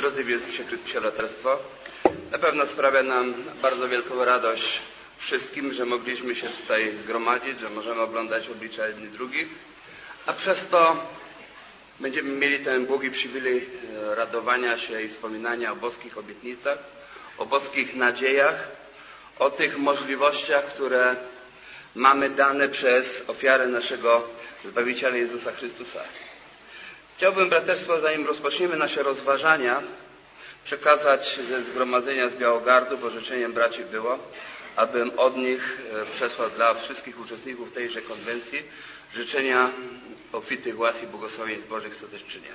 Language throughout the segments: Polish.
Drodzy w Jezusie Chrystusie braterstwo, na pewno sprawia nam bardzo wielką radość wszystkim, że mogliśmy się tutaj zgromadzić, że możemy oglądać oblicza jednych drugich, a przez to będziemy mieli ten błogi przywilej radowania się i wspominania o boskich obietnicach, o boskich nadziejach, o tych możliwościach, które mamy dane przez ofiarę naszego Zbawiciela Jezusa Chrystusa. Chciałbym, braterstwo, zanim rozpoczniemy nasze rozważania, przekazać ze zgromadzenia z Białogardu, bo życzeniem braci było, abym od nich przesłał dla wszystkich uczestników tejże konwencji życzenia obfitych łask i błogosławieństw Bożych, co też czynię.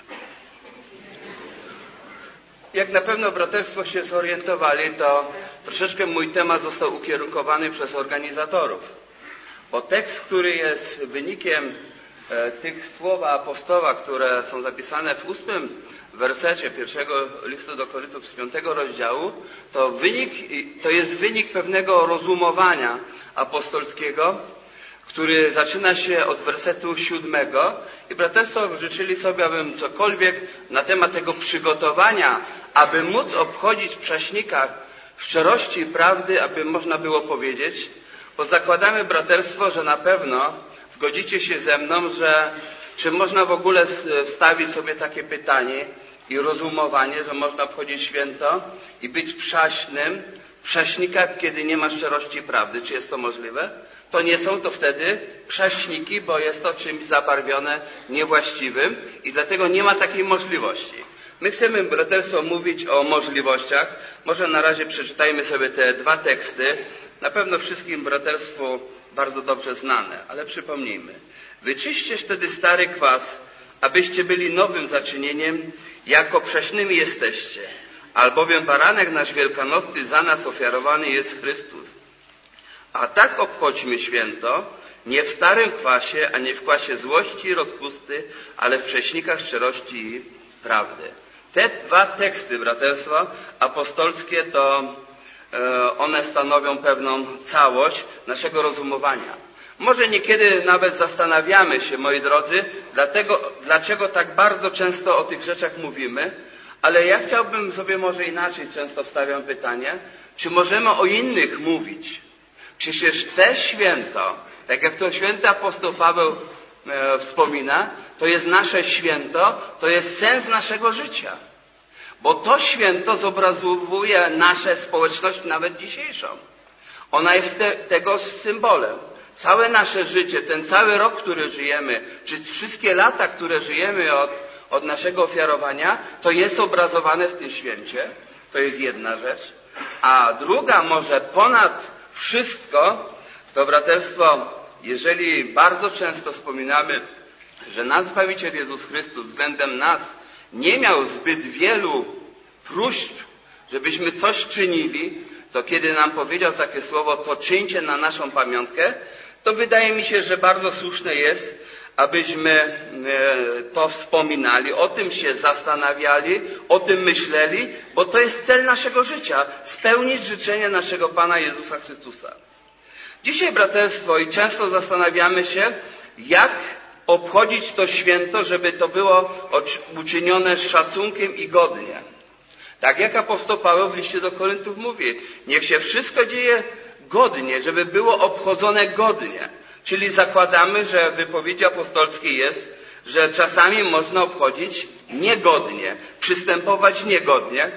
Jak na pewno braterstwo się zorientowali, to troszeczkę mój temat został ukierunkowany przez organizatorów. Bo tekst, który jest wynikiem tych słów apostoła, które są zapisane w 8 wersecie pierwszego listu do Koryntów z 5 rozdziału, to jest wynik pewnego rozumowania apostolskiego, który zaczyna się od wersetu 7. I braterstwo życzyli sobie, abym cokolwiek na temat tego przygotowania, aby móc obchodzić w prześnikach szczerości i prawdy, aby można było powiedzieć, bo zakładamy, braterstwo, że na pewno zgodzicie się ze mną, że czy można w ogóle wstawić sobie takie pytanie i rozumowanie, że można obchodzić święto i być przaśnym w prześnikach, kiedy nie ma szczerości i prawdy. Czy jest to możliwe? To nie są to wtedy prześniki, bo jest to czymś zabarwione niewłaściwym i dlatego nie ma takiej możliwości. My chcemy, braterstwo, mówić o możliwościach. Może na razie przeczytajmy sobie te dwa teksty. Na pewno wszystkim braterstwu bardzo dobrze znane, ale przypomnijmy. Wyczyście wtedy stary kwas, abyście byli nowym zaczynieniem, jako prześnymi jesteście. Albowiem baranek nasz wielkanocny za nas ofiarowany jest Chrystus. A tak obchodźmy święto, nie w starym kwasie, a nie w kwasie złości i rozpusty, ale w prześnikach szczerości i prawdy. Te dwa teksty, braterstwa apostolskie, to one stanowią pewną całość naszego rozumowania. Może niekiedy nawet zastanawiamy się, moi drodzy, dlaczego tak bardzo często o tych rzeczach mówimy, ale ja chciałbym sobie może inaczej często stawiam pytanie, czy możemy o innych mówić? Przecież te święto, tak jak to święty apostoł Paweł wspomina, to jest nasze święto, to jest sens naszego życia. Bo to święto zobrazuje nasze społeczność nawet dzisiejszą. Ona jest tego symbolem. Całe nasze życie, ten cały rok, który żyjemy, czy wszystkie lata, które żyjemy od naszego ofiarowania, to jest obrazowane w tym święcie. To jest jedna rzecz. A druga, może ponad wszystko, to braterstwo, jeżeli bardzo często wspominamy, że nasz Zbawiciel Jezus Chrystus względem nas nie miał zbyt wielu próśb, żebyśmy coś czynili, to kiedy nam powiedział takie słowo, to czyńcie na naszą pamiątkę, to wydaje mi się, że bardzo słuszne jest, abyśmy to wspominali, o tym się zastanawiali, o tym myśleli, bo to jest cel naszego życia, spełnić życzenia naszego Pana Jezusa Chrystusa. Dzisiaj, braterstwo, i często zastanawiamy się, jak obchodzić to święto, żeby to było uczynione z szacunkiem i godnie. Tak jak apostoł Paweł w liście do Koryntów mówi, niech się wszystko dzieje godnie, żeby było obchodzone godnie. Czyli zakładamy, że w wypowiedzi apostolskiej jest, że czasami można obchodzić niegodnie, przystępować niegodnie,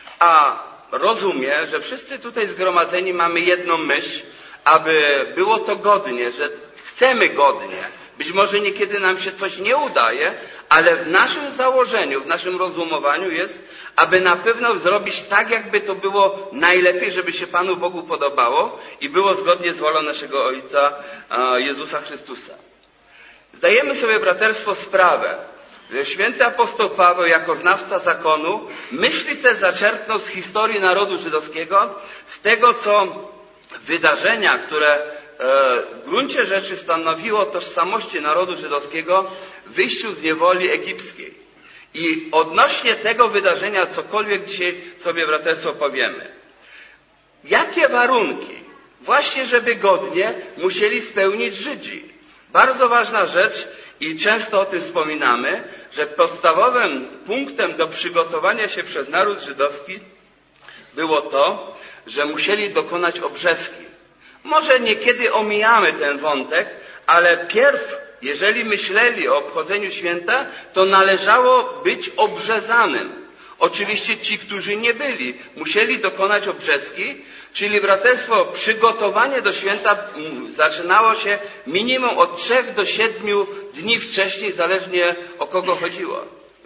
a rozumiem, że wszyscy tutaj zgromadzeni mamy jedną myśl, aby było to godnie, że chcemy godnie. Być może niekiedy nam się coś nie udaje, ale w naszym założeniu, w naszym rozumowaniu jest, aby na pewno zrobić tak, jakby to było najlepiej, żeby się Panu Bogu podobało i było zgodnie z wolą naszego Ojca Jezusa Chrystusa. Zdajemy sobie, braterstwo, sprawę, że święty apostoł Paweł jako znawca zakonu myśli te zaczerpnął z historii narodu żydowskiego, z tego, co wydarzenia, które w gruncie rzeczy stanowiło tożsamości narodu żydowskiego w wyjściu z niewoli egipskiej. I odnośnie tego wydarzenia cokolwiek dzisiaj sobie, braterstwo, powiemy. Jakie warunki, właśnie żeby godnie, musieli spełnić Żydzi? Bardzo ważna rzecz i często o tym wspominamy, że podstawowym punktem do przygotowania się przez naród żydowski było to, że musieli dokonać obrzezki. Może niekiedy omijamy ten wątek, ale pierw, jeżeli myśleli o obchodzeniu święta, to należało być obrzezanym. Oczywiście ci, którzy nie byli, musieli dokonać obrzezki, czyli braterstwo, przygotowanie do święta zaczynało się minimum od 3 do 7 dni wcześniej, zależnie o kogo chodziło,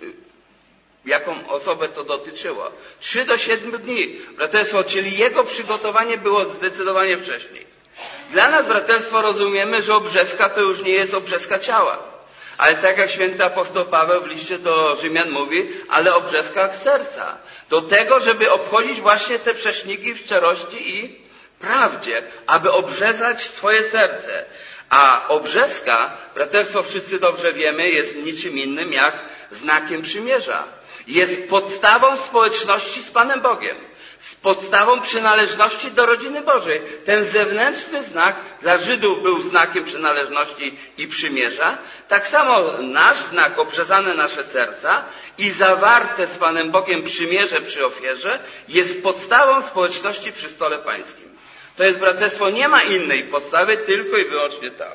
jaką osobę to dotyczyło. 3 do 7 dni, braterstwo, czyli jego przygotowanie było zdecydowanie wcześniej. Dla nas, braterstwo, rozumiemy, że obrzezka to już nie jest obrzezka ciała. Ale tak jak święty apostoł Paweł w liście do Rzymian mówi, ale o brzeskach serca. Do tego, żeby obchodzić właśnie te prześniki w szczerości i prawdzie, aby obrzezać swoje serce. A obrzeska, braterstwo, wszyscy dobrze wiemy, jest niczym innym jak znakiem przymierza. Jest podstawą społeczności z Panem Bogiem. Z podstawą przynależności do rodziny Bożej. Ten zewnętrzny znak dla Żydów był znakiem przynależności i przymierza. Tak samo nasz znak, obrzezane nasze serca i zawarte z Panem Bogiem przymierze przy ofierze, jest podstawą społeczności przy stole pańskim. To jest, braterstwo, nie ma innej podstawy, tylko i wyłącznie ta.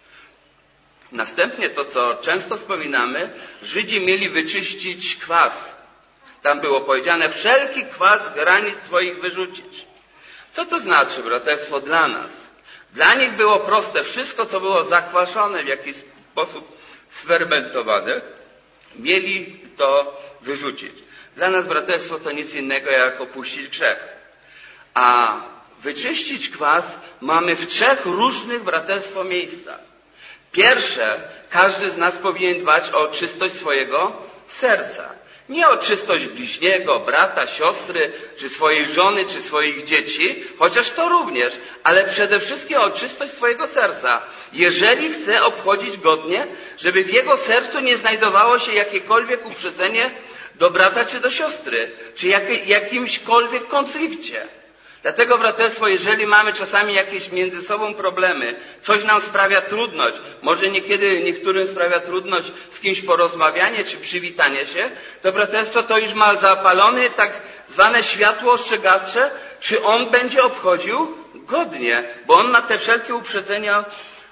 Następnie to, co często wspominamy, Żydzi mieli wyczyścić kwas. Tam było powiedziane, wszelki kwas z granic swoich wyrzucić. Co to znaczy, braterstwo, dla nas? Dla nich było proste. Wszystko, co było zakwaszone, w jakiś sposób sfermentowane, mieli to wyrzucić. Dla nas, braterstwo, to nic innego, jak opuścić grzech. A wyczyścić kwas mamy w 3 różnych, braterstwo, miejscach. Pierwsze, każdy z nas powinien dbać o czystość swojego serca. Nie o czystość bliźniego, brata, siostry, czy swojej żony, czy swoich dzieci, chociaż to również, ale przede wszystkim o czystość swojego serca. Jeżeli chce obchodzić godnie, żeby w jego sercu nie znajdowało się jakiekolwiek uprzedzenie do brata czy do siostry, czy jakimśkolwiek konflikcie. Dlatego, braterstwo, jeżeli mamy czasami jakieś między sobą problemy, coś nam sprawia trudność, może niekiedy niektórym sprawia trudność z kimś porozmawianie czy przywitanie się, to, braterstwo, to już ma zapalone tak zwane światło ostrzegawcze, czy on będzie obchodził godnie, bo on ma te wszelkie uprzedzenia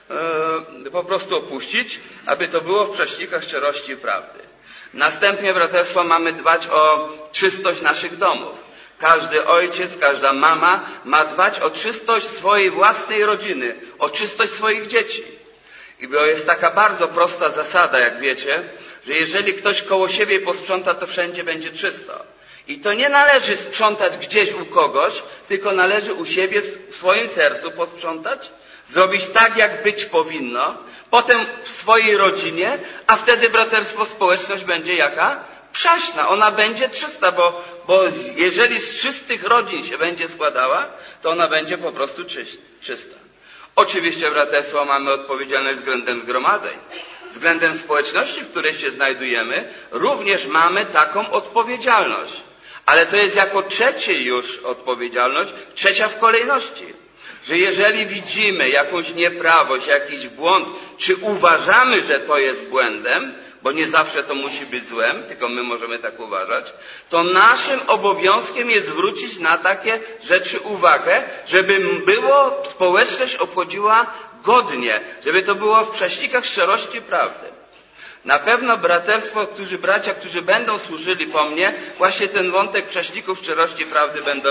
po prostu opuścić, aby to było w prześnikach szczerości i prawdy. Następnie, braterstwo, mamy dbać o czystość naszych domów. Każdy ojciec, każda mama ma dbać o czystość swojej własnej rodziny, o czystość swoich dzieci. I bo jest taka bardzo prosta zasada, jak wiecie, że jeżeli ktoś koło siebie posprząta, to wszędzie będzie czysto. I to nie należy sprzątać gdzieś u kogoś, tylko należy u siebie w swoim sercu posprzątać, zrobić tak, jak być powinno, potem w swojej rodzinie, a wtedy, braterstwo, społeczność będzie jaka? Przaśna, ona będzie czysta, bo jeżeli z czystych rodzin się będzie składała, to ona będzie po prostu czysta. Oczywiście, braterstwo, mamy odpowiedzialność względem zgromadzeń. Względem społeczności, w której się znajdujemy, również mamy taką odpowiedzialność. Ale to jest jako trzecie już odpowiedzialność, trzecia w kolejności. Że jeżeli widzimy jakąś nieprawość, jakiś błąd, czy uważamy, że to jest błędem, bo nie zawsze to musi być złem, tylko my możemy tak uważać, to naszym obowiązkiem jest zwrócić na takie rzeczy uwagę, żeby społeczność obchodziła godnie, żeby to było w prześnikach szczerości i prawdy. Na pewno, braterstwo, bracia, którzy będą służyli po mnie, właśnie ten wątek prześników szczerości i prawdy będą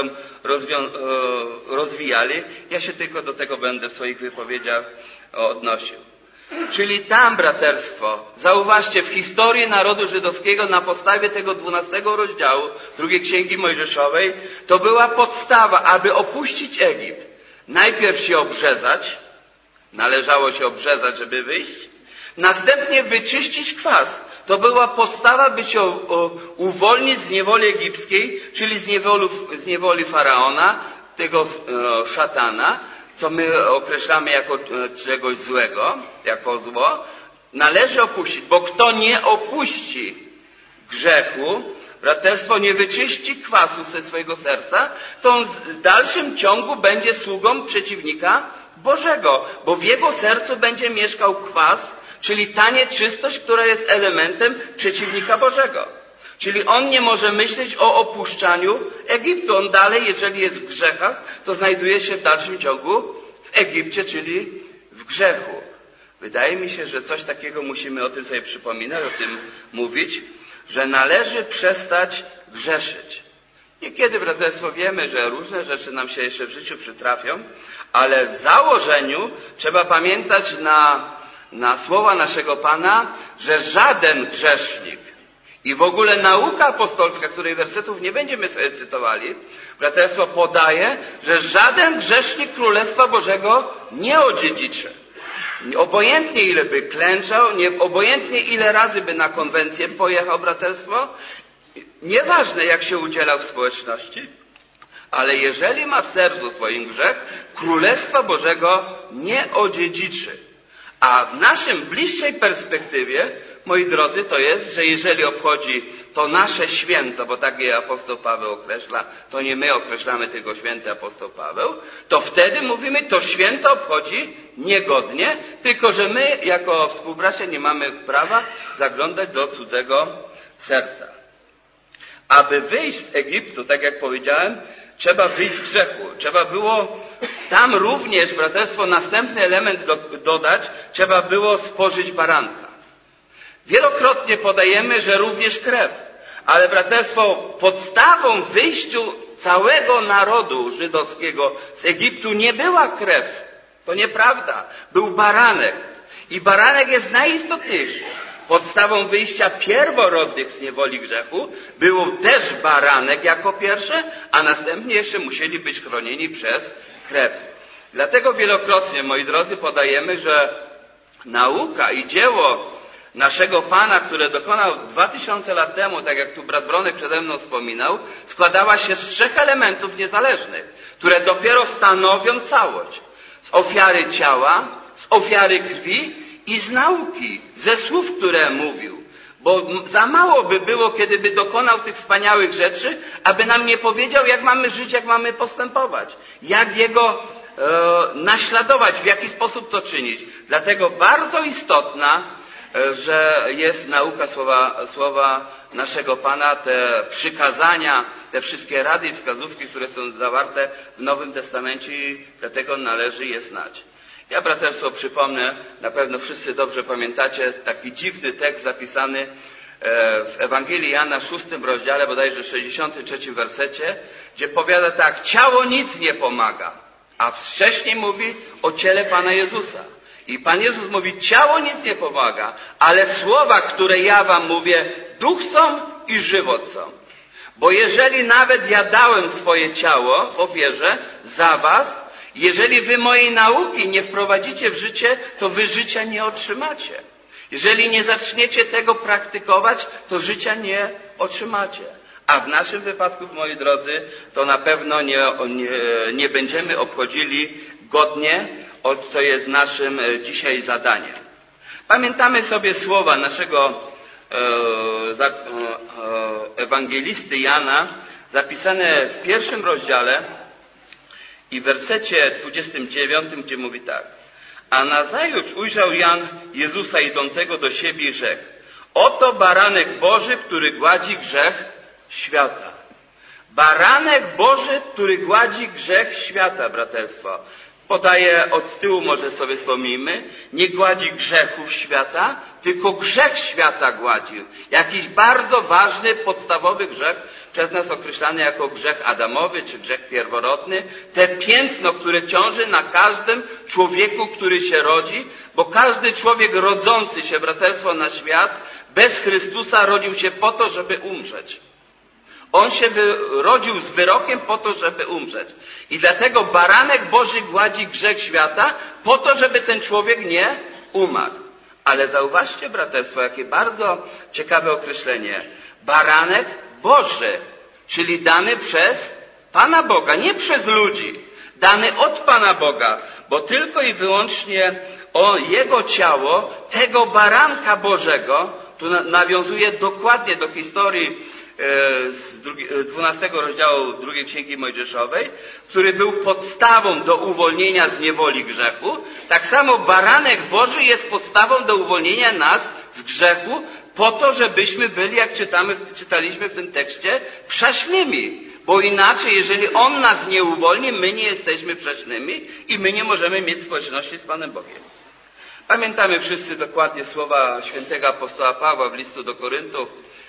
rozwijali. Ja się tylko do tego będę w swoich wypowiedziach odnosił. Czyli tam, braterstwo, zauważcie, w historii narodu żydowskiego na podstawie tego 12 rozdziału drugiej Księgi Mojżeszowej, to była podstawa, aby opuścić Egipt. Najpierw się obrzezać, należało się obrzezać, żeby wyjść, następnie wyczyścić kwas. To była podstawa, by się uwolnić z niewoli egipskiej, czyli z niewoli Faraona, tego szatana, co my określamy jako czegoś złego, jako zło, należy opuścić, bo kto nie opuści grzechu, braterstwo, nie wyczyści kwasu ze swojego serca, to on w dalszym ciągu będzie sługą przeciwnika Bożego, bo w jego sercu będzie mieszkał kwas, czyli ta nieczystość, która jest elementem przeciwnika Bożego. Czyli on nie może myśleć o opuszczaniu Egiptu. On dalej, jeżeli jest w grzechach, to znajduje się w dalszym ciągu w Egipcie, czyli w grzechu. Wydaje mi się, że coś takiego musimy o tym sobie przypominać, o tym mówić, że należy przestać grzeszyć. Niekiedy, braterstwo, wiemy, że różne rzeczy nam się jeszcze w życiu przytrafią, ale w założeniu trzeba pamiętać na słowa naszego Pana, że żaden grzesznik i w ogóle nauka apostolska, której wersetów nie będziemy sobie cytowali, braterstwo podaje, że żaden grzesznik Królestwa Bożego nie odziedziczy. Obojętnie ile by klęczał, obojętnie ile razy by na konwencję pojechał, braterstwo, nieważne jak się udzielał w społeczności, ale jeżeli ma w sercu swoim grzech, Królestwa Bożego nie odziedziczy. A w naszym bliższej perspektywie, moi drodzy, to jest, że jeżeli obchodzi to nasze święto, bo tak je apostoł Paweł określa, to nie my określamy tylko święty apostoł Paweł, to wtedy mówimy, to święto obchodzi niegodnie, tylko że my jako współbracia nie mamy prawa zaglądać do cudzego serca. Aby wyjść z Egiptu, tak jak powiedziałem, trzeba wyjść z grzechu. Trzeba było tam również, braterstwo, następny element dodać, trzeba było spożyć baranka. Wielokrotnie podajemy, że również krew. Ale, braterstwo, podstawą w wyjściu całego narodu żydowskiego z Egiptu nie była krew. To nieprawda. Był baranek. I baranek jest najistotniejszy. Podstawą wyjścia pierworodnych z niewoli grzechu był też baranek jako pierwsze, a następnie jeszcze musieli być chronieni przez krew. Dlatego wielokrotnie, moi drodzy, podajemy, że nauka i dzieło naszego Pana, które dokonał 2000 lat temu, tak jak tu brat Bronek przede mną wspominał, składała się z 3 elementów niezależnych, które dopiero stanowią całość. Z ofiary ciała, z ofiary krwi i z nauki, ze słów, które mówił. Bo za mało by było, kiedy by dokonał tych wspaniałych rzeczy, aby nam nie powiedział, jak mamy żyć, jak mamy postępować, jak Jego naśladować, w jaki sposób to czynić. Dlatego bardzo istotna, że jest nauka słowa naszego Pana, te przykazania, te wszystkie rady i wskazówki, które są zawarte w Nowym Testamencie, i dlatego należy je znać. Ja, braterstwo, przypomnę, na pewno wszyscy dobrze pamiętacie, taki dziwny tekst zapisany w Ewangelii Jana, 6 rozdziale, bodajże 63 wersecie, gdzie powiada tak: ciało nic nie pomaga, a wcześniej mówi o ciele Pana Jezusa. I Pan Jezus mówi, ciało nic nie pomaga, ale słowa, które ja wam mówię, duch są i żywot są. Bo jeżeli nawet ja dałem swoje ciało w ofierze za was, jeżeli wy mojej nauki nie wprowadzicie w życie, to wy życia nie otrzymacie. Jeżeli nie zaczniecie tego praktykować, to życia nie otrzymacie. A w naszym wypadku, moi drodzy, to na pewno nie będziemy obchodzili godnie, co jest naszym dzisiaj zadaniem. Pamiętamy sobie słowa naszego ewangelisty Jana, zapisane w 1 rozdziale i w wersecie 29, gdzie mówi tak: a nazajutrz ujrzał Jan Jezusa idącego do siebie i rzekł: oto baranek Boży, który gładzi grzech świata. Baranek Boży, który gładzi grzech świata, braterstwo. Podaję od tyłu, może sobie wspomnijmy, nie gładzi grzechów świata, tylko grzech świata gładzi. Jakiś bardzo ważny, podstawowy grzech, przez nas określany jako grzech adamowy, czy grzech pierworodny. Te piętno, które ciąży na każdym człowieku, który się rodzi, bo każdy człowiek rodzący się, braterstwo, na świat, bez Chrystusa rodził się po to, żeby umrzeć. On się rodził z wyrokiem po to, żeby umrzeć. I dlatego baranek Boży gładzi grzech świata po to, żeby ten człowiek nie umarł. Ale zauważcie, braterstwo, jakie bardzo ciekawe określenie. Baranek Boży, czyli dany przez Pana Boga, nie przez ludzi. Dany od Pana Boga, bo tylko i wyłącznie Jego ciało, tego baranka Bożego, tu nawiązuje dokładnie do historii z 12 rozdziału drugiej Księgi Mojżeszowej, który był podstawą do uwolnienia z niewoli grzechu. Tak samo baranek Boży jest podstawą do uwolnienia nas z grzechu, po to, żebyśmy byli, jak czytaliśmy w tym tekście, przesznymi. Bo inaczej, jeżeli On nas nie uwolni, my nie jesteśmy przesznymi i my nie możemy mieć społeczności z Panem Bogiem. Pamiętamy wszyscy dokładnie słowa świętego apostoła Pawła w listu do Koryntów,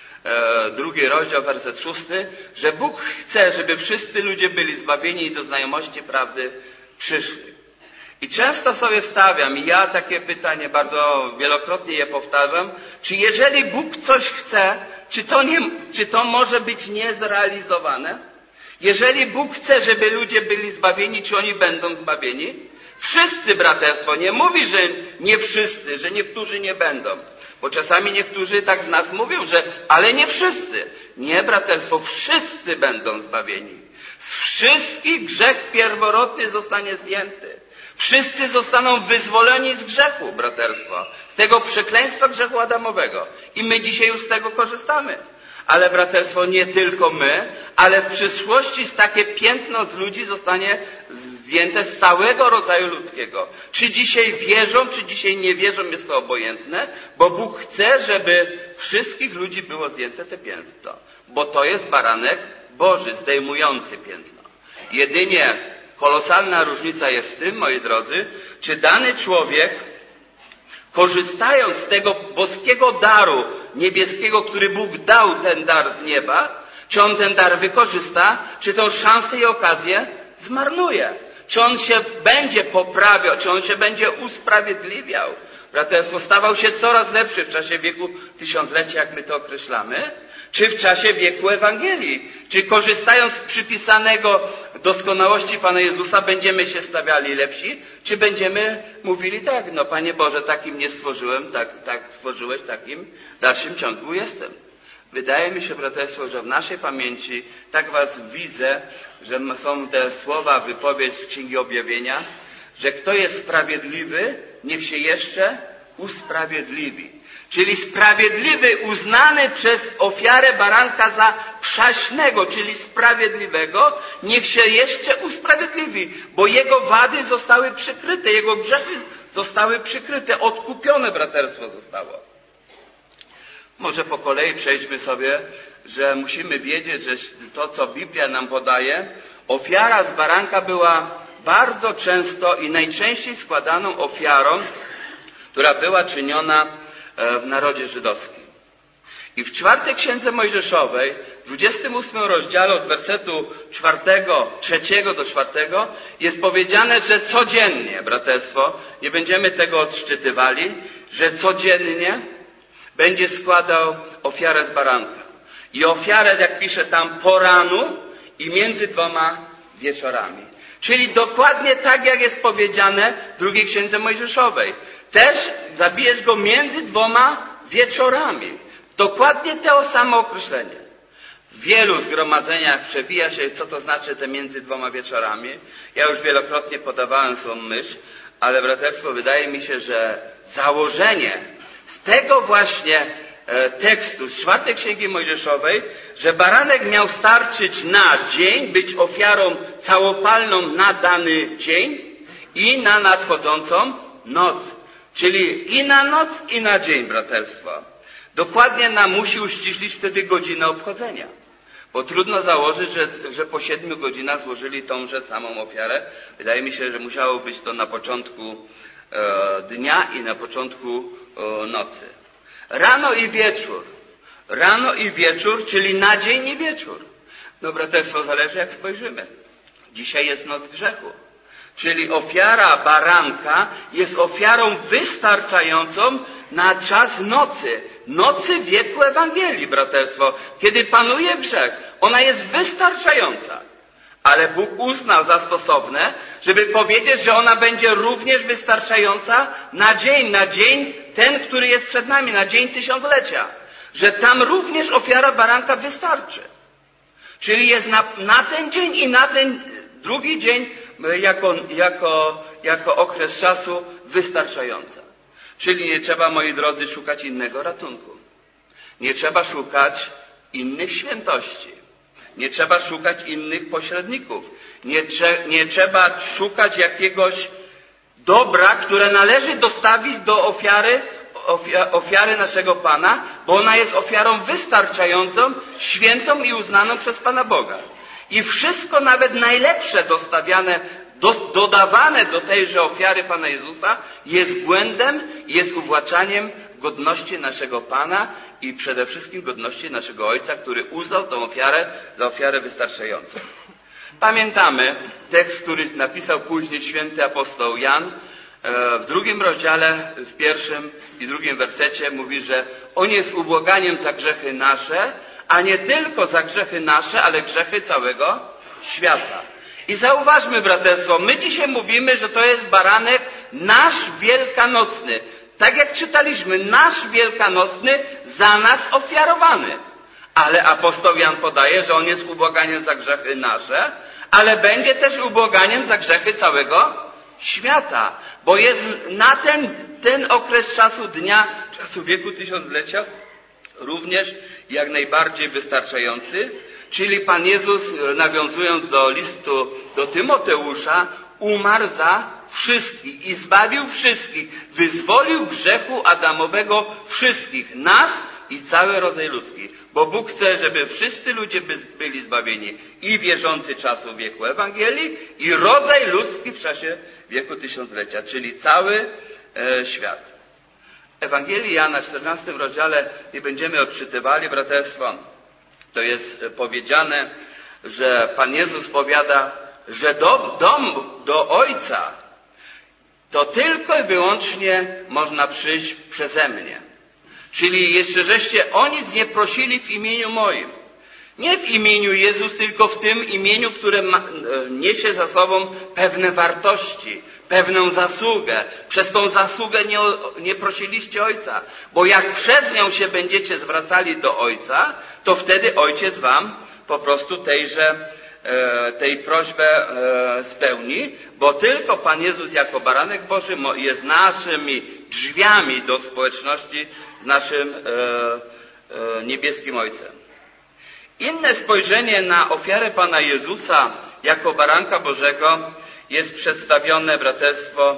2 rozdział, werset 6, że Bóg chce, żeby wszyscy ludzie byli zbawieni i do znajomości prawdy przyszli. I często sobie wstawiam, i ja takie pytanie bardzo wielokrotnie je powtarzam, czy jeżeli Bóg coś chce, czy to może być niezrealizowane? Jeżeli Bóg chce, żeby ludzie byli zbawieni, czy oni będą zbawieni? Wszyscy, braterstwo, nie mówi, że nie wszyscy, że niektórzy nie będą. Bo czasami niektórzy tak z nas mówią, że ale nie wszyscy. Nie, braterstwo, wszyscy będą zbawieni. Z wszystkich grzech pierworodny zostanie zdjęty. Wszyscy zostaną wyzwoleni z grzechu, braterstwo. Z tego przekleństwa grzechu adamowego. I my dzisiaj już z tego korzystamy. Ale braterstwo, nie tylko my, ale w przyszłości takie piętno z ludzi zostanie zdjęte z całego rodzaju ludzkiego. Czy dzisiaj wierzą, czy dzisiaj nie wierzą, jest to obojętne, bo Bóg chce, żeby wszystkich ludzi było zdjęte te piętno. Bo to jest baranek Boży, zdejmujący piętno. Jedynie kolosalna różnica jest w tym, moi drodzy, czy dany człowiek, korzystając z tego boskiego daru niebieskiego, który Bóg dał ten dar z nieba, czy on ten dar wykorzysta, czy tą szansę i okazję zmarnuje. Czy on się będzie poprawiał, czy on się będzie usprawiedliwiał. Braterstwo, stawał się coraz lepszy w czasie wieku tysiąclecia, jak my to określamy, czy w czasie wieku Ewangelii. Czy korzystając z przypisanego doskonałości Pana Jezusa będziemy się stawiali lepsi, czy będziemy mówili tak, no Panie Boże, takim nie stworzyłem, tak stworzyłeś, takim w dalszym ciągu jestem. Wydaje mi się, braterstwo, że w naszej pamięci tak was widzę, że są te słowa, wypowiedź z Księgi Objawienia, że kto jest sprawiedliwy, niech się jeszcze usprawiedliwi. Czyli sprawiedliwy uznany przez ofiarę baranka za przaśnego, czyli sprawiedliwego, niech się jeszcze usprawiedliwi, bo jego wady zostały przykryte, jego grzechy zostały przykryte, odkupione braterstwo zostało. Może po kolei przejdźmy sobie, że musimy wiedzieć, że to, co Biblia nam podaje, ofiara z baranka była bardzo często i najczęściej składaną ofiarą, która była czyniona w narodzie żydowskim. I w 4 Księdze Mojżeszowej, w 28 rozdziale od wersetu 3 do 4 jest powiedziane, że codziennie, braterstwo, nie będziemy tego odszczytywali, że codziennie będzie składał ofiarę z baranka. I ofiarę, jak pisze tam, po ranu i między 2 wieczorami. Czyli dokładnie tak, jak jest powiedziane w 2 Księdze Mojżeszowej. Też zabijesz go między 2 wieczorami. Dokładnie to samo określenie. W wielu zgromadzeniach przewija się, co to znaczy te między 2 wieczorami. Ja już wielokrotnie podawałem swą myśl, ale braterstwo, wydaje mi się, że założenie z tego właśnie tekstu z 4 Księgi Mojżeszowej, że baranek miał starczyć na dzień, być ofiarą całopalną na dany dzień i na nadchodzącą noc. Czyli i na noc, i na dzień, braterstwo. Dokładnie nam musi uściślić wtedy godzinę obchodzenia. Bo trudno założyć, że po 7 godzinach złożyli tąże samą ofiarę. Wydaje mi się, że musiało być to na początku dnia i na początku nocy. Rano i wieczór. Rano i wieczór, czyli na dzień i wieczór. No braterstwo, zależy jak spojrzymy. Dzisiaj jest noc grzechu. Czyli ofiara baranka jest ofiarą wystarczającą na czas nocy. Nocy wieku Ewangelii, braterstwo. Kiedy panuje grzech, ona jest wystarczająca. Ale Bóg uznał za stosowne, żeby powiedzieć, że ona będzie również wystarczająca na dzień ten, który jest przed nami, na dzień tysiąclecia. Że tam również ofiara baranka wystarczy. Czyli jest na ten dzień i na ten drugi dzień jako okres czasu wystarczająca. Czyli nie trzeba, moi drodzy, szukać innego ratunku. Nie trzeba szukać innych świętości. Nie trzeba szukać innych pośredników. Nie trzeba szukać jakiegoś dobra, które należy dostawić do ofiary naszego Pana, bo ona jest ofiarą wystarczającą, świętą i uznaną przez Pana Boga. I wszystko, nawet najlepsze dodawane do tejże ofiary Pana Jezusa, jest błędem, jest uwłaczaniem godności naszego Pana i przede wszystkim godności naszego Ojca, który uznał tę ofiarę za ofiarę wystarczającą. Pamiętamy tekst, który napisał później święty apostoł Jan. W 2 rozdziale, w 1 i 2 wersecie mówi, że On jest ubłaganiem za grzechy nasze, a nie tylko za grzechy nasze, ale grzechy całego świata. I zauważmy, braterstwo, my dzisiaj mówimy, że to jest baranek nasz wielkanocny. Tak jak czytaliśmy, nasz wielkanocny za nas ofiarowany. Ale apostoł Jan podaje, że On jest ubłaganiem za grzechy nasze, ale będzie też ubłaganiem za grzechy całego świata. Bo jest na ten okres czasu dnia, czasu wieku tysiąclecia, również jak najbardziej wystarczający. Czyli Pan Jezus, nawiązując do listu do Tymoteusza, umarł za wszystkich i zbawił wszystkich. Wyzwolił grzechu adamowego wszystkich, nas i cały rodzaj ludzki. Bo Bóg chce, żeby wszyscy ludzie byli zbawieni. I wierzący czasu wieku Ewangelii, i rodzaj ludzki w czasie wieku tysiąclecia, czyli cały świat. Ewangelii Jana w 14 rozdziale nie będziemy odczytywali, braterstwo. To jest powiedziane, że Pan Jezus powiada, że dom do Ojca to tylko i wyłącznie można przyjść przeze mnie. Czyli jeszcze żeście o nic nie prosili w imieniu moim. Nie w imieniu Jezus, tylko w tym imieniu, które niesie za sobą pewne wartości, pewną zasługę. Przez tą zasługę nie prosiliście Ojca. Bo jak przez nią się będziecie zwracali do Ojca, to wtedy Ojciec wam po prostu tej prośbę spełni, bo tylko Pan Jezus jako baranek Boży jest naszymi drzwiami do społeczności z naszym niebieskim Ojcem. Inne spojrzenie na ofiarę Pana Jezusa jako baranka Bożego jest przedstawione, braterstwo,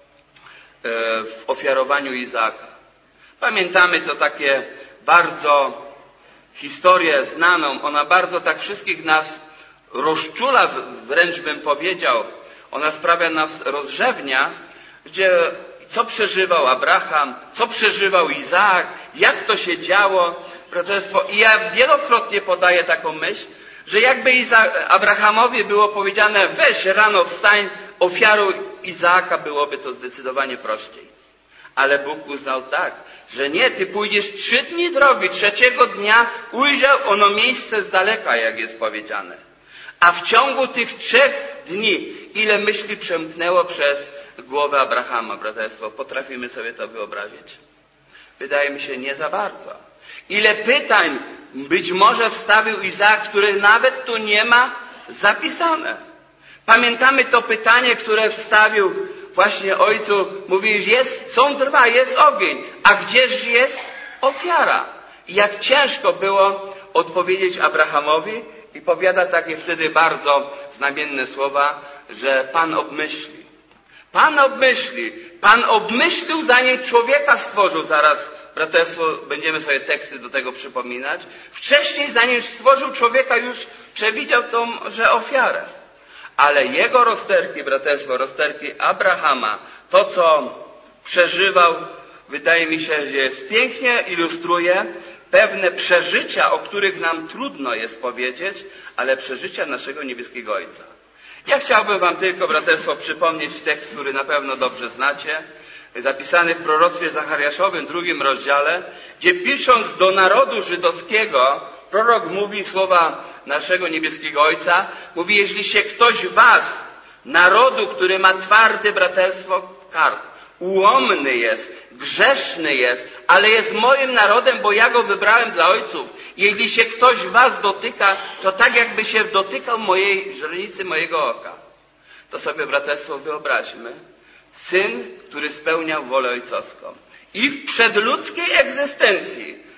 w ofiarowaniu Izaaka. Pamiętamy to takie bardzo historię znaną. Ona bardzo tak wszystkich nas rozczula, wręcz bym powiedział. Ona sprawia nas rozrzewnia, gdzie co przeżywał Abraham, co przeżywał Izaak, jak to się działo, braterstwo. I ja wielokrotnie podaję taką myśl, że jakby Abrahamowi było powiedziane, weź rano wstań, ofiaruj Izaaka, byłoby to zdecydowanie prościej. Ale Bóg uznał tak, że nie, ty pójdziesz 3 dni drogi, 3. dnia ujrzał ono miejsce z daleka, jak jest powiedziane. A w ciągu tych 3 dni, ile myśli przemknęło przez głowę Abrahama, braterstwo, potrafimy sobie to wyobrazić? Wydaje mi się, nie za bardzo. Ile pytań być może wstawił Izaak, których nawet tu nie ma zapisane. Pamiętamy to pytanie, które wstawił właśnie ojcu. Mówi, są drwa, jest ogień, a gdzież jest ofiara? I jak ciężko było odpowiedzieć Abrahamowi, i powiada takie wtedy bardzo znamienne słowa, że Pan obmyśli. Pan obmyśli. Pan obmyślił, zanim człowieka stworzył. Zaraz, braterstwo, będziemy sobie teksty do tego przypominać. Wcześniej, zanim stworzył człowieka, już przewidział że ofiarę. Ale jego rozterki, braterstwo, rozterki Abrahama, to co przeżywał, wydaje mi się, że pięknie ilustruje pewne przeżycia, o których nam trudno jest powiedzieć, ale przeżycia naszego niebieskiego Ojca. Ja chciałbym wam tylko, braterstwo, przypomnieć tekst, który na pewno dobrze znacie, zapisany w proroctwie zachariaszowym, 2 rozdziale, gdzie pisząc do narodu żydowskiego, prorok mówi słowa naszego niebieskiego Ojca, mówi, jeśli się ktoś was, narodu, który ma twarde, braterstwo, kark, ułomny jest, grzeszny jest, ale jest moim narodem, bo ja go wybrałem dla ojców. Jeśli się ktoś was dotyka, to tak jakby się dotykał źrenicy mojego oka. To sobie, braterstwo, wyobraźmy. Syn, który spełniał wolę ojcowską. I w przedludzkiej egzystencji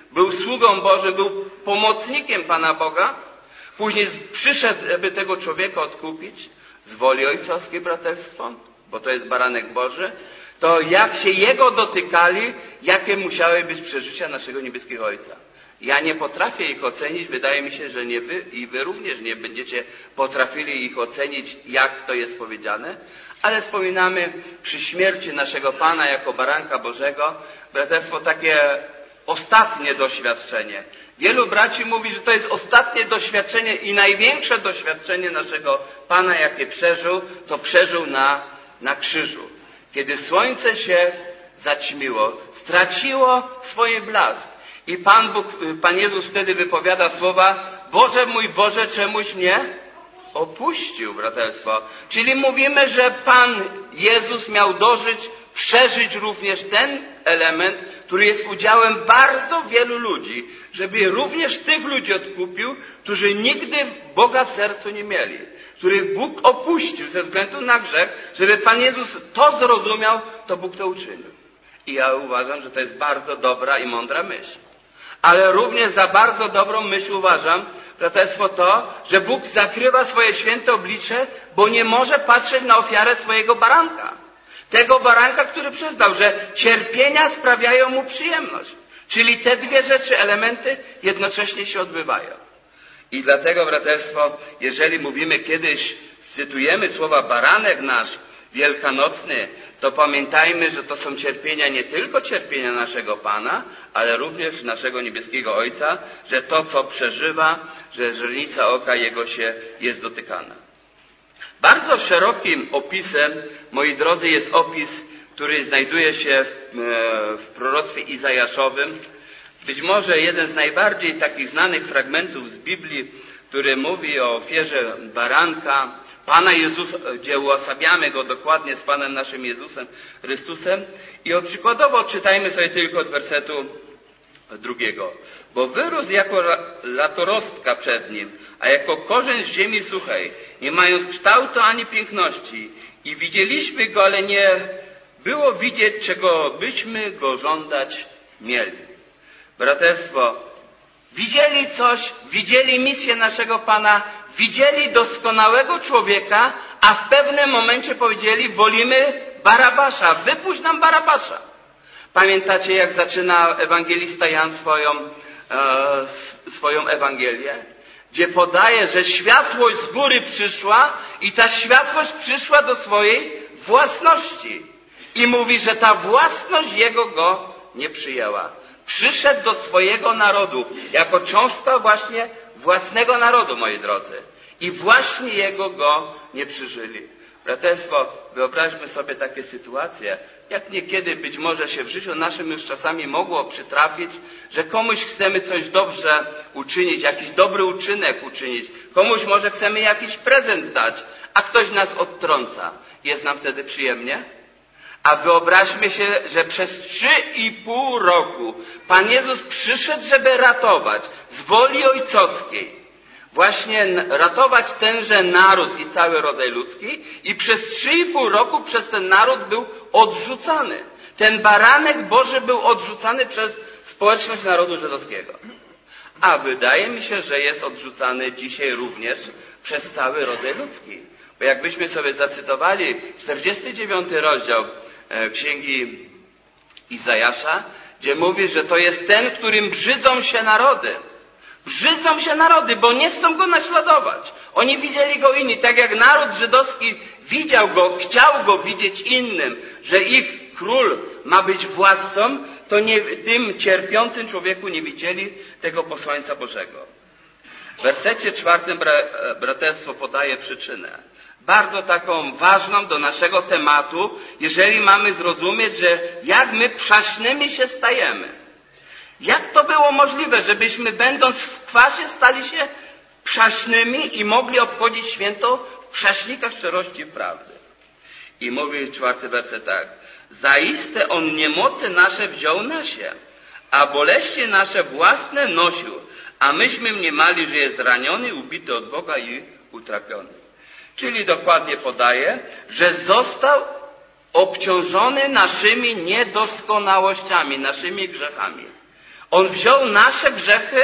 był sługą Bożym, był pomocnikiem Pana Boga, później przyszedł, aby tego człowieka odkupić z woli ojcowskiej, braterstwo, bo to jest baranek Boży, to jak się Jego dotykali, jakie musiały być przeżycia naszego niebieskiego Ojca. Ja nie potrafię ich ocenić, wydaje mi się, że nie wy i wy również nie będziecie potrafili ich ocenić, jak to jest powiedziane, ale wspominamy przy śmierci naszego Pana jako baranka Bożego, braterstwo, takie ostatnie doświadczenie. Wielu braci mówi, że to jest ostatnie doświadczenie i największe doświadczenie naszego Pana, jakie przeżył, to przeżył na krzyżu. Kiedy słońce się zaćmiło, straciło swoje blask. I Pan Jezus wtedy wypowiada słowa: Boże mój Boże, czemuś mnie opuścił, braterstwo. Czyli mówimy, że Pan Jezus miał przeżyć również ten element, który jest udziałem bardzo wielu ludzi, żeby również tych ludzi odkupił, którzy nigdy Boga w sercu nie mieli, których Bóg opuścił ze względu na grzech, żeby Pan Jezus to zrozumiał, to Bóg to uczynił. I ja uważam, że to jest bardzo dobra i mądra myśl. Ale również za bardzo dobrą myśl uważam, braterstwo, to, że Bóg zakrywa swoje święte oblicze, bo nie może patrzeć na ofiarę swojego baranka. Tego baranka, który przyznał, że cierpienia sprawiają mu przyjemność. Czyli te dwie rzeczy, elementy jednocześnie się odbywają. I dlatego, braterstwo, jeżeli mówimy kiedyś, cytujemy słowa baranek nasz wielkanocny, to pamiętajmy, że to są cierpienia, nie tylko cierpienia naszego Pana, ale również naszego niebieskiego Ojca, że to, co przeżywa, że źrenica oka Jego jest dotykana. Bardzo szerokim opisem, moi drodzy, jest opis, który znajduje się w proroctwie izajaszowym. Być może jeden z najbardziej takich znanych fragmentów z Biblii, który mówi o ofierze baranka, Pana Jezusa, gdzie uosabiamy Go dokładnie z Panem naszym Jezusem Chrystusem. I przykładowo czytajmy sobie tylko od wersetu 2. Bo wyrósł jako latorostka przed Nim, a jako korzeń z ziemi suchej, nie mając kształtu ani piękności. I widzieliśmy Go, ale nie było widzieć, czego byśmy Go żądać mieli. Braterstwo, widzieli coś, widzieli misję naszego Pana, widzieli doskonałego człowieka, a w pewnym momencie powiedzieli: wolimy Barabasza, wypuść nam Barabasza. Pamiętacie, jak zaczyna ewangelista Jan swoją Ewangelię? Gdzie podaje, że światłość z góry przyszła i ta światłość przyszła do swojej własności. I mówi, że ta własność Jego Go nie przyjęła. Przyszedł do swojego narodu, jako cząstka właśnie własnego narodu, moi drodzy. I właśnie Jego Go nie przyjęli. Braterstwo, wyobraźmy sobie takie sytuacje, jak niekiedy być może się w życiu naszym już czasami mogło przytrafić, że komuś chcemy coś dobrze uczynić, jakiś dobry uczynek uczynić, komuś może chcemy jakiś prezent dać, a ktoś nas odtrąca. Jest nam wtedy przyjemnie? A wyobraźmy się, że przez 3,5 roku Pan Jezus przyszedł, żeby ratować z woli ojcowskiej, właśnie ratować tenże naród i cały rodzaj ludzki, i przez 3,5 roku przez ten naród był odrzucany. Ten baranek Boży był odrzucany przez społeczność narodu żydowskiego. A wydaje mi się, że jest odrzucany dzisiaj również przez cały rodzaj ludzki. Bo jakbyśmy sobie zacytowali 49 rozdział Księgi Izajasza, gdzie mówi, że to jest ten, którym brzydzą się narody. Brzydzą się narody, bo nie chcą Go naśladować. Oni widzieli Go inni. Tak jak naród żydowski widział Go, chciał Go widzieć innym, że ich król ma być władcą, to nie, tym cierpiącym człowieku nie widzieli tego posłańca Bożego. W wersecie 4 braterstwo podaje przyczynę. Bardzo taką ważną do naszego tematu, jeżeli mamy zrozumieć, że jak my przaśnymi się stajemy. Jak to było możliwe, żebyśmy będąc w kwasie stali się przaśnymi i mogli obchodzić święto w przaśnikach szczerości i prawdy? I mówi 4 werset tak. Zaiste On niemoce nasze wziął na się, a boleści nasze własne nosił, a myśmy mniemali, że jest raniony, ubity od Boga i utrapiony. Czyli dokładnie podaje, że został obciążony naszymi niedoskonałościami, naszymi grzechami. On wziął nasze grzechy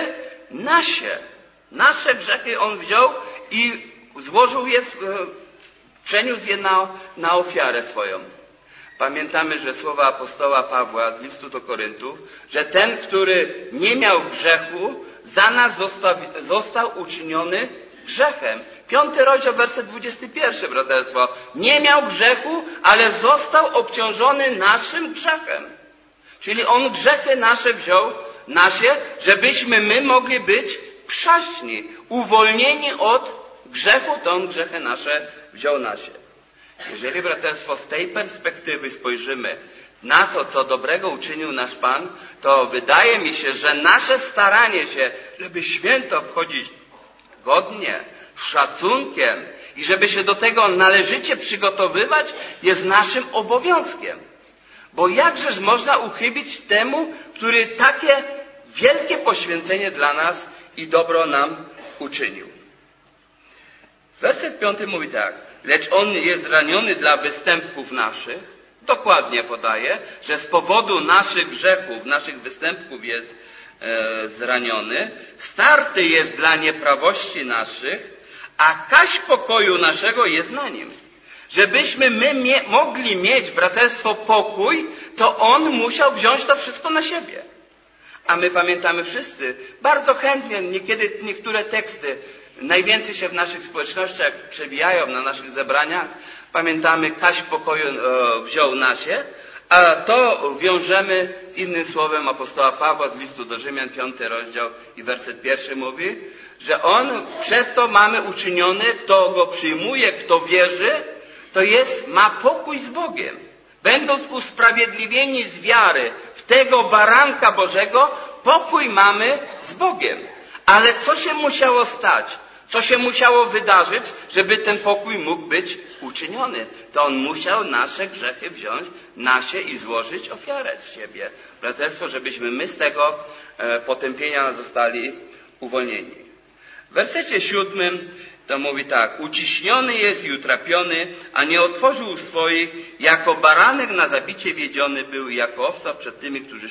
nasze grzechy on wziął i złożył je, przeniósł je na ofiarę swoją. Pamiętamy, że słowa apostoła Pawła z listu do Koryntów, że ten, który nie miał grzechu, za nas został uczyniony grzechem. 5 rozdział, werset 21, braterstwo. Nie miał grzechu, ale został obciążony naszym grzechem. Czyli on grzechy nasze wziął, żebyśmy my mogli być przaśni, uwolnieni od grzechu, to on grzechy nasze wziął nasze. Jeżeli, braterstwo, z tej perspektywy spojrzymy na to, co dobrego uczynił nasz Pan, to wydaje mi się, że nasze staranie się, żeby święto wchodzić godnie, z szacunkiem i żeby się do tego należycie przygotowywać, jest naszym obowiązkiem. Bo jakżeż można uchybić temu, który takie wielkie poświęcenie dla nas i dobro nam uczynił. Werset 5 mówi tak. Lecz on jest raniony dla występków naszych. Dokładnie podaje, że z powodu naszych grzechów, naszych występków jest zraniony. Starty jest dla nieprawości naszych, a kaść pokoju naszego jest na nim. Żebyśmy my mogli mieć, braterstwo, pokój, to on musiał wziąć to wszystko na siebie. A my pamiętamy wszyscy, bardzo chętnie, niekiedy niektóre teksty najwięcej się w naszych społecznościach przewijają na naszych zebraniach. Pamiętamy, kaść pokoju wziął nasie, a to wiążemy z innym słowem apostoła Pawła z listu do Rzymian, 5 rozdział i werset 1 mówi, że on przez to mamy uczyniony, kto go przyjmuje, kto wierzy, ma pokój z Bogiem. Będąc usprawiedliwieni z wiary w tego baranka Bożego, pokój mamy z Bogiem. Ale co się musiało stać? Co się musiało wydarzyć, żeby ten pokój mógł być uczyniony? To on musiał nasze grzechy wziąć i złożyć ofiarę z siebie. Braterstwo, żebyśmy my z tego potępienia zostali uwolnieni. W wersecie 7 to mówi tak. Uciśniony jest i utrapiony, a nie otworzył ust swoich. Jako baranek na zabicie wiedziony był i jako owca przed tymi, którzy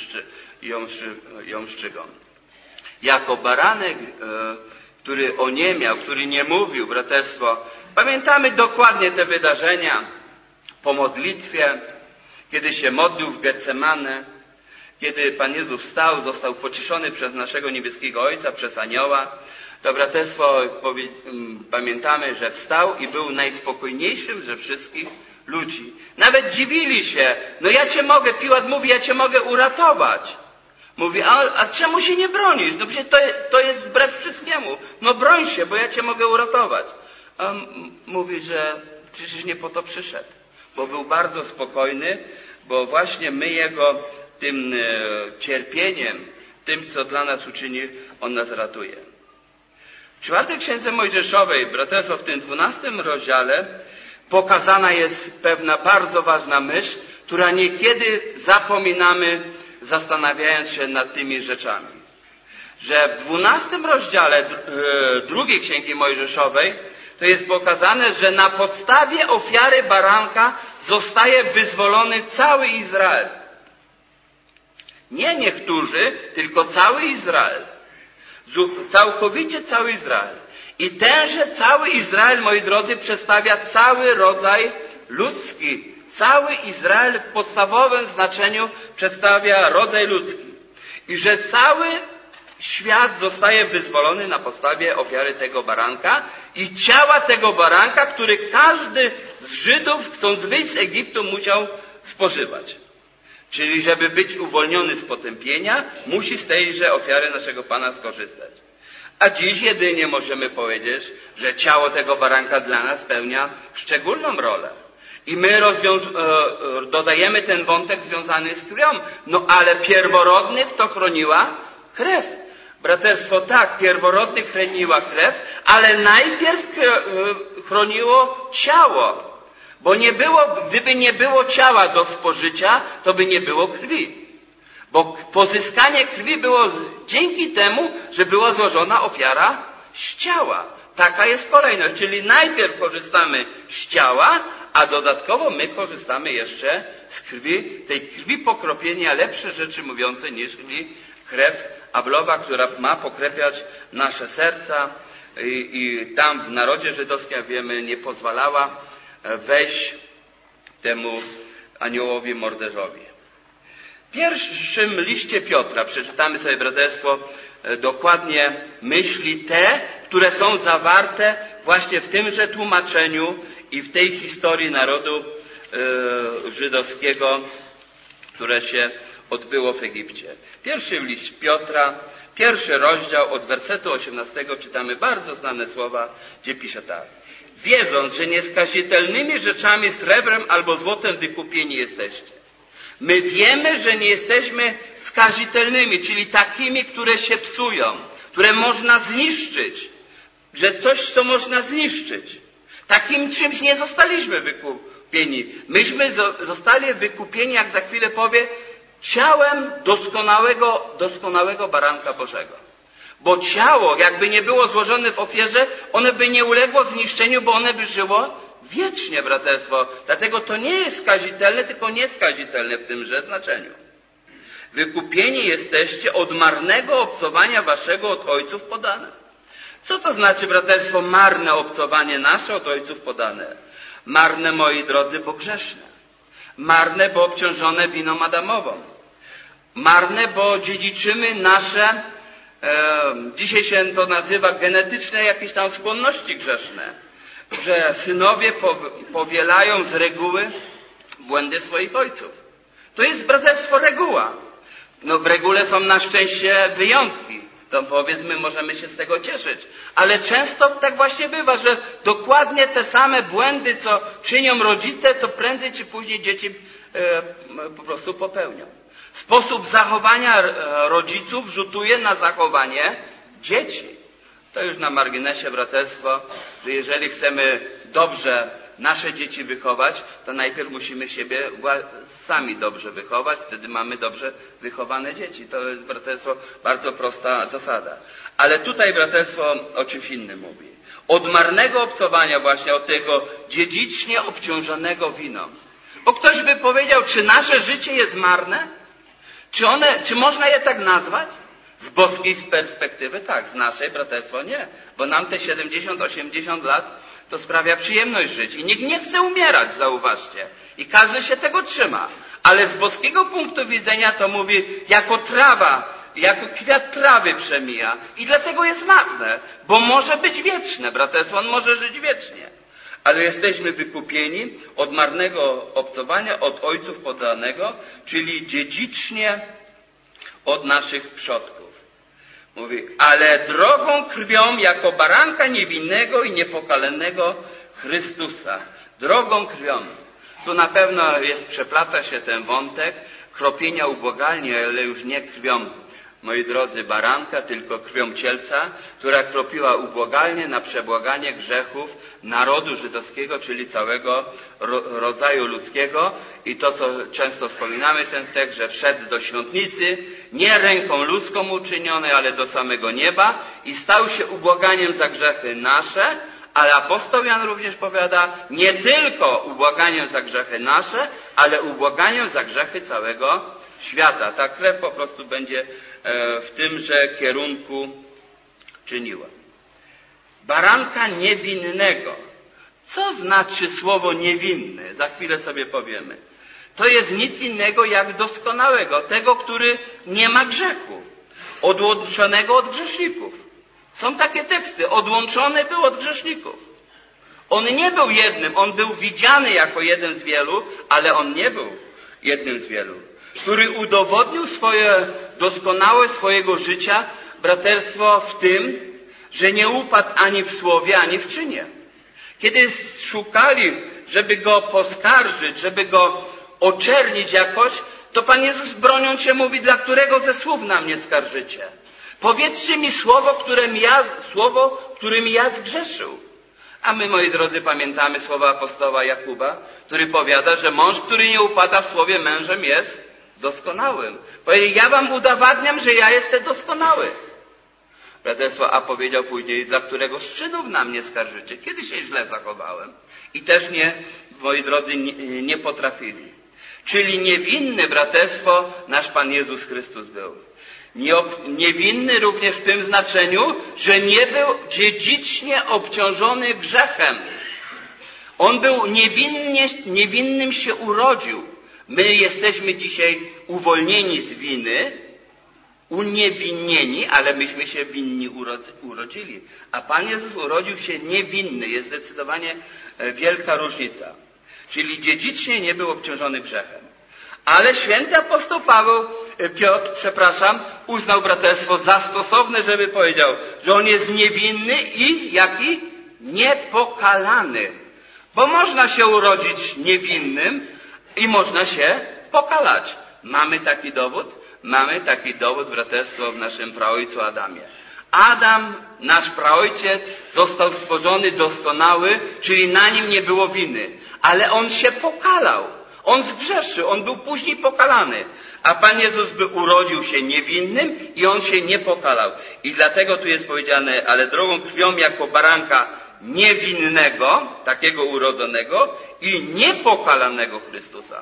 ją szczygą. Jako baranek, który oniemiał, który nie mówił, braterstwo. Pamiętamy dokładnie te wydarzenia po modlitwie, kiedy się modlił w Getsemane, kiedy Pan Jezus wstał, został pocieszony przez naszego niebieskiego Ojca, przez anioła. To, braterstwo, pamiętamy, że wstał i był najspokojniejszym ze wszystkich ludzi. Nawet dziwili się. Piłat mówi, ja cię mogę uratować. Mówi, a czemu się nie bronisz? No przecież to jest wbrew wszystkiemu. No broń się, bo ja cię mogę uratować. A mówi, że przecież nie po to przyszedł. Bo był bardzo spokojny, bo właśnie my jego tym cierpieniem, tym, co dla nas uczyni, on nas ratuje. W 4 Księdze Mojżeszowej, braterstwo, w tym 12 rozdziale pokazana jest pewna bardzo ważna myśl, która niekiedy zapominamy, zastanawiając się nad tymi rzeczami. Że w 12 rozdziale 2 Księgi Mojżeszowej to jest pokazane, że na podstawie ofiary baranka zostaje wyzwolony cały Izrael. Nie niektórzy, tylko cały Izrael. Całkowicie cały Izrael. I tenże cały Izrael, moi drodzy, przedstawia cały rodzaj ludzki. Cały Izrael w podstawowym znaczeniu przedstawia rodzaj ludzki. I że cały świat zostaje wyzwolony na podstawie ofiary tego baranka i ciała tego baranka, który każdy z Żydów, chcąc wyjść z Egiptu, musiał spożywać. Czyli żeby być uwolniony z potępienia, musi z tejże ofiary naszego Pana skorzystać. A dziś jedynie możemy powiedzieć, że ciało tego baranka dla nas spełnia szczególną rolę. I my dodajemy ten wątek związany z krwią. No ale pierworodnych to chroniła krew. Braterstwo, tak, pierworodnych chroniła krew, ale najpierw chroniło ciało. Bo gdyby nie było ciała do spożycia, to by nie było krwi. Bo pozyskanie krwi było dzięki temu, że była złożona ofiara z ciała. Taka jest kolejność. Czyli najpierw korzystamy z ciała, a dodatkowo my korzystamy jeszcze z krwi, tej krwi pokropienia, lepsze rzeczy mówiące niż krwi Krew Ablowa, która ma pokrepiać nasze serca i tam w narodzie żydowskim, jak wiemy, nie pozwalała wejść temu aniołowi morderzowi. W pierwszym liście Piotra przeczytamy sobie, braterstwo, dokładnie myśli te, które są zawarte właśnie w tymże tłumaczeniu i w tej historii narodu żydowskiego, które się odbyło w Egipcie. Pierwszy list Piotra, 1 rozdział, od wersetu 18 czytamy bardzo znane słowa, gdzie pisze tak. Wiedząc, że nieskazitelnymi rzeczami, srebrem albo złotem wykupieni jesteście. My wiemy, że nie jesteśmy skazitelnymi, czyli takimi, które się psują, które można zniszczyć, że coś, co można zniszczyć. Takim czymś nie zostaliśmy wykupieni. Myśmy zostali wykupieni, jak za chwilę powie, ciałem doskonałego baranka Bożego. Bo ciało, jakby nie było złożone w ofierze, ono by nie uległo zniszczeniu, bo ono by żyło wiecznie, braterstwo. Dlatego to nie jest skazitelne, tylko nieskazitelne w tymże znaczeniu. Wykupieni jesteście od marnego obcowania waszego od ojców podane. Co to znaczy, braterstwo, marne obcowanie nasze od ojców podane? Marne, moi drodzy, bo grzeszne. Marne, bo obciążone winą adamową. Marne, bo dziedziczymy nasze, dzisiaj się to nazywa genetyczne jakieś tam skłonności grzeszne, że synowie powielają z reguły błędy swoich ojców. To jest, braterstwo, reguła. No w regule są na szczęście wyjątki. To powiedzmy, możemy się z tego cieszyć. Ale często tak właśnie bywa, że dokładnie te same błędy, co czynią rodzice, to prędzej czy później dzieci po prostu popełnią. Sposób zachowania rodziców rzutuje na zachowanie dzieci. To już na marginesie, braterstwo, że jeżeli chcemy dobrze nasze dzieci wychować, to najpierw musimy siebie sami dobrze wychować, wtedy mamy dobrze wychowane dzieci. To jest, braterstwo, bardzo prosta zasada. Ale tutaj, braterstwo, o czymś innym mówi. Od marnego obcowania właśnie, od tego dziedzicznie obciążonego winą. Bo ktoś by powiedział, czy nasze życie jest marne? Czy można je tak nazwać? Z boskiej perspektywy tak, z naszej, braterstwo, nie. Bo nam te 70-80 lat to sprawia przyjemność żyć. I nikt nie chce umierać, zauważcie. I każdy się tego trzyma. Ale z boskiego punktu widzenia to mówi, jako trawa, jako kwiat trawy przemija. I dlatego jest marne, bo może być wieczne, braterstwo, on może żyć wiecznie. Ale jesteśmy wykupieni od marnego obcowania, od ojców podanego, czyli dziedzicznie od naszych przodków. Mówi, ale drogą krwią jako baranka niewinnego i niepokalanego Chrystusa. Drogą krwią. Tu na pewno przeplata się ten wątek kropienia ubłagalnie, ale już nie krwią, moi drodzy, baranka, tylko krwią cielca, która kropiła ubłagalnie na przebłaganie grzechów narodu żydowskiego, czyli całego rodzaju ludzkiego. I to, co często wspominamy, ten tekst, że wszedł do świątnicy, nie ręką ludzką uczyniony, ale do samego nieba i stał się ubłaganiem za grzechy nasze, ale apostoł Jan również powiada, nie tylko ubłaganiem za grzechy nasze, ale ubłaganiem za grzechy całego świata. Ta krew po prostu będzie w tymże kierunku czyniła. Baranka niewinnego. Co znaczy słowo niewinny? Za chwilę sobie powiemy. To jest nic innego jak doskonałego, tego, który nie ma grzechu, odłączonego od grzeszników. Są takie teksty, odłączony był od grzeszników. On nie był jednym, on był widziany jako jeden z wielu, ale on nie był jednym z wielu, który udowodnił swoje doskonałość swojego życia, braterstwo, w tym, że nie upadł ani w słowie, ani w czynie. Kiedy szukali, żeby go poskarżyć, żeby go oczernić jakoś, to Pan Jezus, broniąc się, mówi, dla którego ze słów na mnie skarżycie? Powiedzcie mi słowo, którym ja zgrzeszył. A my, moi drodzy, pamiętamy słowa apostoła Jakuba, który powiada, że mąż, który nie upada w słowie, mężem jest doskonałym. Powiedział, ja wam udowadniam, że ja jestem doskonały. Braterstwo, a powiedział później, dla którego z czynów na mnie skarżycie? Kiedy się źle zachowałem? I też nie, moi drodzy, nie potrafili. Czyli niewinny, braterstwo, nasz Pan Jezus Chrystus był. Niewinny również w tym znaczeniu, że nie był dziedzicznie obciążony grzechem. On był niewinnym się urodził. My jesteśmy dzisiaj uwolnieni z winy, uniewinnieni, ale myśmy się winni urodzili. A Pan Jezus urodził się niewinny. Jest zdecydowanie wielka różnica. Czyli dziedzicznie nie był obciążony grzechem. Ale święty apostoł Piotr, uznał braterstwo za stosowne, żeby powiedział, że on jest niewinny i jaki? Niepokalany. Bo można się urodzić niewinnym i można się pokalać. Mamy taki dowód? Mamy taki dowód, braterstwo, w naszym praojcu Adamie. Adam, nasz praojciec, został stworzony doskonały, czyli na nim nie było winy. Ale on się pokalał. On zgrzeszył, on był później pokalany. A Pan Jezus urodził się niewinnym i on się nie pokalał. I dlatego tu jest powiedziane, ale drogą krwią jako baranka niewinnego, takiego urodzonego i niepokalanego Chrystusa.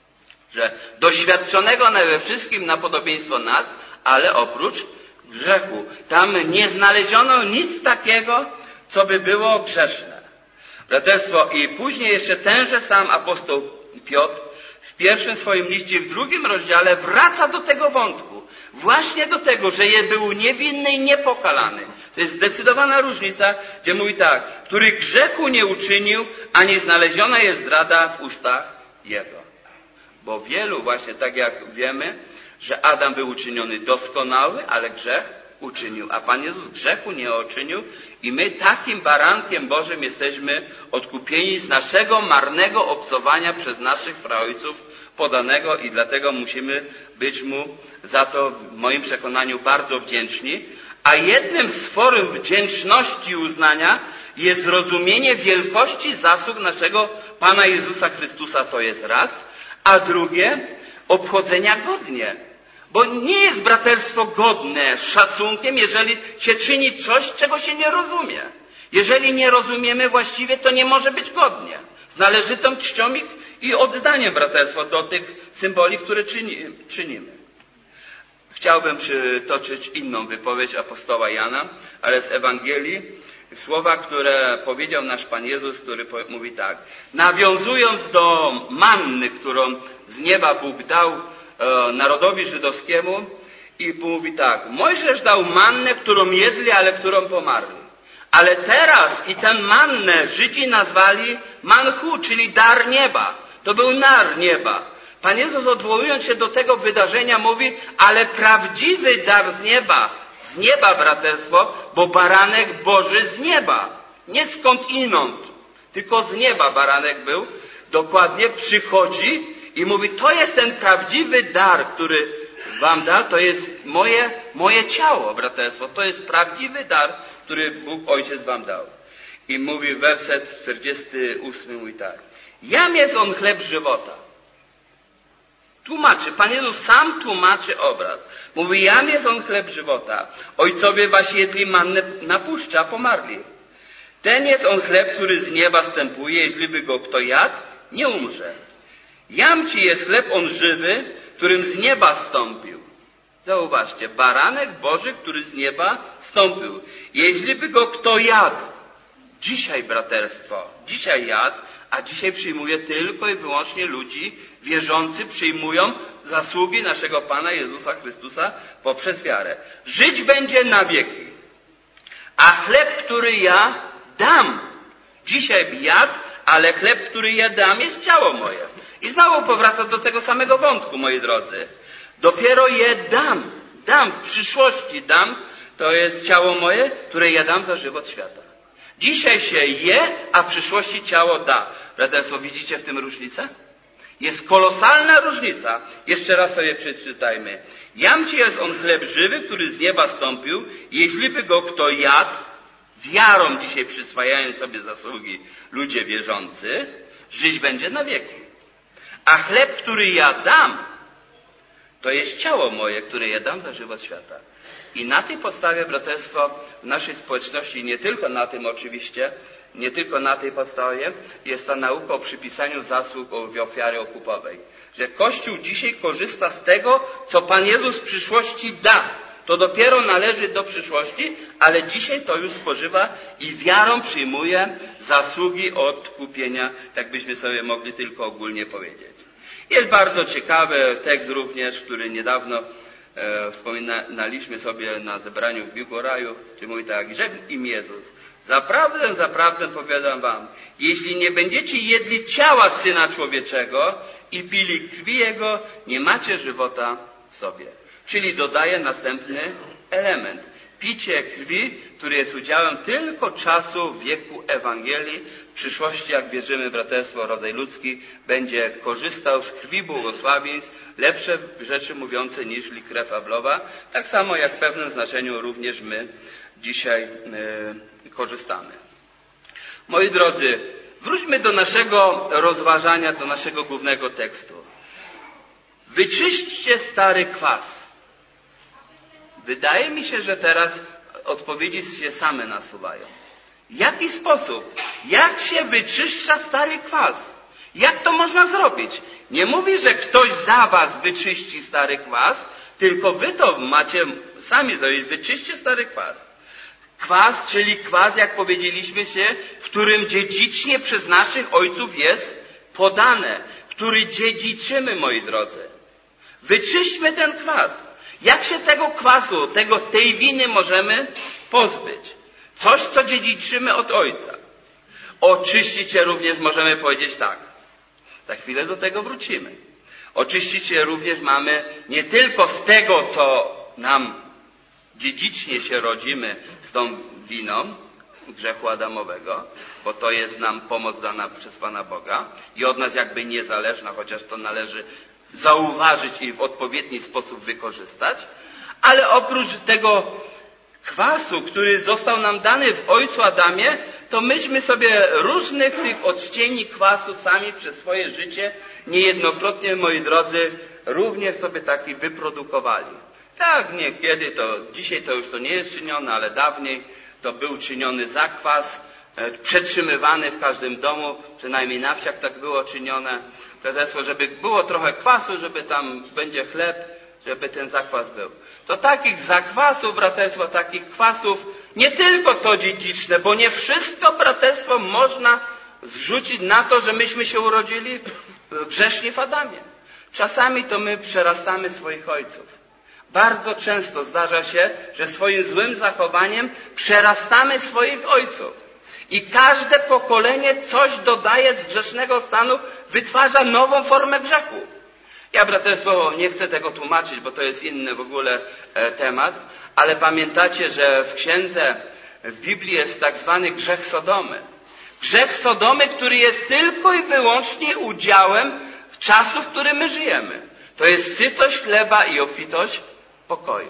Że doświadczonego we wszystkim na podobieństwo nas, ale oprócz grzechu. Tam nie znaleziono nic takiego, co by było grzeszne. Braterstwo, i później jeszcze tenże sam apostoł Piotr w pierwszym swoim liście, w 2 rozdziale wraca do tego wątku. Właśnie do tego, że był niewinny i niepokalany. To jest zdecydowana różnica, gdzie mówi tak, który grzechu nie uczynił, ani znaleziona jest zdrada w ustach jego. Bo wielu właśnie, tak jak wiemy, że Adam był uczyniony doskonały, ale grzech uczynił. A Pan Jezus grzechu nie uczynił i my takim barankiem Bożym jesteśmy odkupieni z naszego marnego obcowania przez naszych praojców podanego i dlatego musimy być Mu za to w moim przekonaniu bardzo wdzięczni. A jednym z form wdzięczności i uznania jest zrozumienie wielkości zasług naszego Pana Jezusa Chrystusa, to jest raz, a drugie obchodzenia godnie. Bo nie jest braterstwo godne szacunkiem, jeżeli się czyni coś, czego się nie rozumie. Jeżeli nie rozumiemy właściwie, to nie może być godnie. Z należytą czcią i oddaniem braterstwo do tych symboli, które czynimy. Chciałbym przytoczyć inną wypowiedź apostoła Jana, ale z Ewangelii, słowa, które powiedział nasz Pan Jezus, który mówi tak. Nawiązując do manny, którą z nieba Bóg dał narodowi żydowskiemu i mówi tak. Mojżesz dał mannę, którą jedli, ale którą pomarli. Ale teraz i tę mannę Żydzi nazwali manchu, czyli dar nieba. To był dar nieba. Pan Jezus, odwołując się do tego wydarzenia, mówi, ale prawdziwy dar z nieba braterstwo, bo baranek Boży z nieba. Nie skąd inąd, tylko z nieba baranek był. Dokładnie przychodzi i mówi, to jest ten prawdziwy dar, który wam da, to jest moje ciało, braterstwo. To jest prawdziwy dar, który Bóg Ojciec wam dał. I mówi werset 48, mówi tak. Jam jest on chleb żywota. Tłumaczy, Pan Jezus sam tłumaczy obraz. Mówi, jam jest on chleb żywota. Ojcowie wasi jedli mannę na puszczy, a pomarli. Ten jest on chleb, który z nieba stępuje, jeśliby go kto jadł, nie umrze. Jam ci jest chleb on żywy, którym z nieba stąpił. Zauważcie, baranek Boży, który z nieba stąpił. Jeśliby go kto jadł, dzisiaj braterstwo, dzisiaj jadł, a dzisiaj przyjmuje tylko i wyłącznie ludzi wierzący, przyjmują zasługi naszego Pana Jezusa Chrystusa poprzez wiarę. Żyć będzie na wieki. A chleb, który ja dam, dzisiaj jadł, ale chleb, który ja dam, jest ciało moje. I znowu powraca do tego samego wątku, moi drodzy. Dopiero je dam, w przyszłości dam, to jest ciało moje, które ja dam za żywot świata. Dzisiaj się je, a w przyszłości ciało da. Braterstwo, widzicie w tym różnicę? Jest kolosalna różnica. Jeszcze raz sobie przeczytajmy. Jam ci jest on chleb żywy, który z nieba stąpił, jeśliby go kto jadł, wiarą dzisiaj przyswajają sobie zasługi ludzie wierzący, żyć będzie na wieki. A chleb, który ja dam, to jest ciało moje, które ja dam za żywot świata. I na tej podstawie, braterstwo, w naszej społeczności, nie tylko na tym oczywiście, nie tylko na tej podstawie, jest ta nauka o przypisaniu zasług w ofiary okupowej. Że Kościół dzisiaj korzysta z tego, co Pan Jezus w przyszłości da. To dopiero należy do przyszłości, ale dzisiaj to już spożywa i wiarą przyjmuje zasługi odkupienia, tak byśmy sobie mogli tylko ogólnie powiedzieć. Jest bardzo ciekawy tekst również, który niedawno wspominaliśmy sobie na zebraniu w Biłgoraju, który mówi tak: rzekł im Jezus: zaprawdę, zaprawdę powiadam wam, jeśli nie będziecie jedli ciała Syna Człowieczego i pili krwi Jego, nie macie żywota w sobie. Czyli dodaje następny element. Picie krwi, które jest udziałem tylko czasu wieku Ewangelii. W przyszłości, jak wierzymy, braterstwo, rodzaj ludzki będzie korzystał z krwi błogosławieństw, lepsze rzeczy mówiące niż krew Ablowa. Tak samo jak w pewnym znaczeniu również my dzisiaj korzystamy. Moi drodzy, wróćmy do naszego rozważania, do naszego głównego tekstu. Wyczyśćcie stary kwas. Wydaje mi się, że teraz odpowiedzi się same nasuwają. W jaki sposób? Jak się wyczyszcza stary kwas? Jak to można zrobić? Nie mówi, że ktoś za was wyczyści stary kwas, tylko wy to macie sami zrobić. Wyczyśćcie stary kwas. Kwas, czyli kwas, jak powiedzieliśmy się, w którym dziedzicznie przez naszych ojców jest podane, który dziedziczymy, moi drodzy. Wyczyśćmy ten kwas. Jak się tego kwasu, tej winy możemy pozbyć? Coś, co dziedziczymy od Ojca. Oczyścić się również możemy powiedzieć tak. Za chwilę do tego wrócimy. Oczyścić się również mamy nie tylko z tego, co nam dziedzicznie się rodzimy z tą winą grzechu adamowego, bo to jest nam pomoc dana przez Pana Boga i od nas jakby niezależna, chociaż to należy zauważyć i w odpowiedni sposób wykorzystać, ale oprócz tego kwasu, który został nam dany w Ojcu Adamie, to myśmy sobie różnych tych odcieni kwasu sami przez swoje życie niejednokrotnie, moi drodzy, również sobie taki wyprodukowali. Tak, niekiedy dzisiaj to już to nie jest czynione, ale dawniej to był czyniony zakwas, przetrzymywany w każdym domu, przynajmniej na wsiach tak było czynione. Braterstwo, żeby było trochę kwasu, żeby tam będzie chleb, żeby ten zakwas był. To takich zakwasów, braterstwo, takich kwasów, nie tylko to dziedziczne, bo nie wszystko, braterstwo, można zrzucić na to, że myśmy się urodzili grzeszni w Adamie. Czasami to my przerastamy swoich ojców. Bardzo często zdarza się, że swoim złym zachowaniem przerastamy swoich ojców. I każde pokolenie coś dodaje z grzesznego stanu, wytwarza nową formę grzechu. Ja, braterstwo, nie chcę tego tłumaczyć, bo to jest inny w ogóle temat, ale pamiętacie, że w księdze, w Biblii jest tak zwany grzech Sodomy. Grzech Sodomy, który jest tylko i wyłącznie udziałem czasu, w którym my żyjemy. To jest sytość chleba i obfitość pokoju.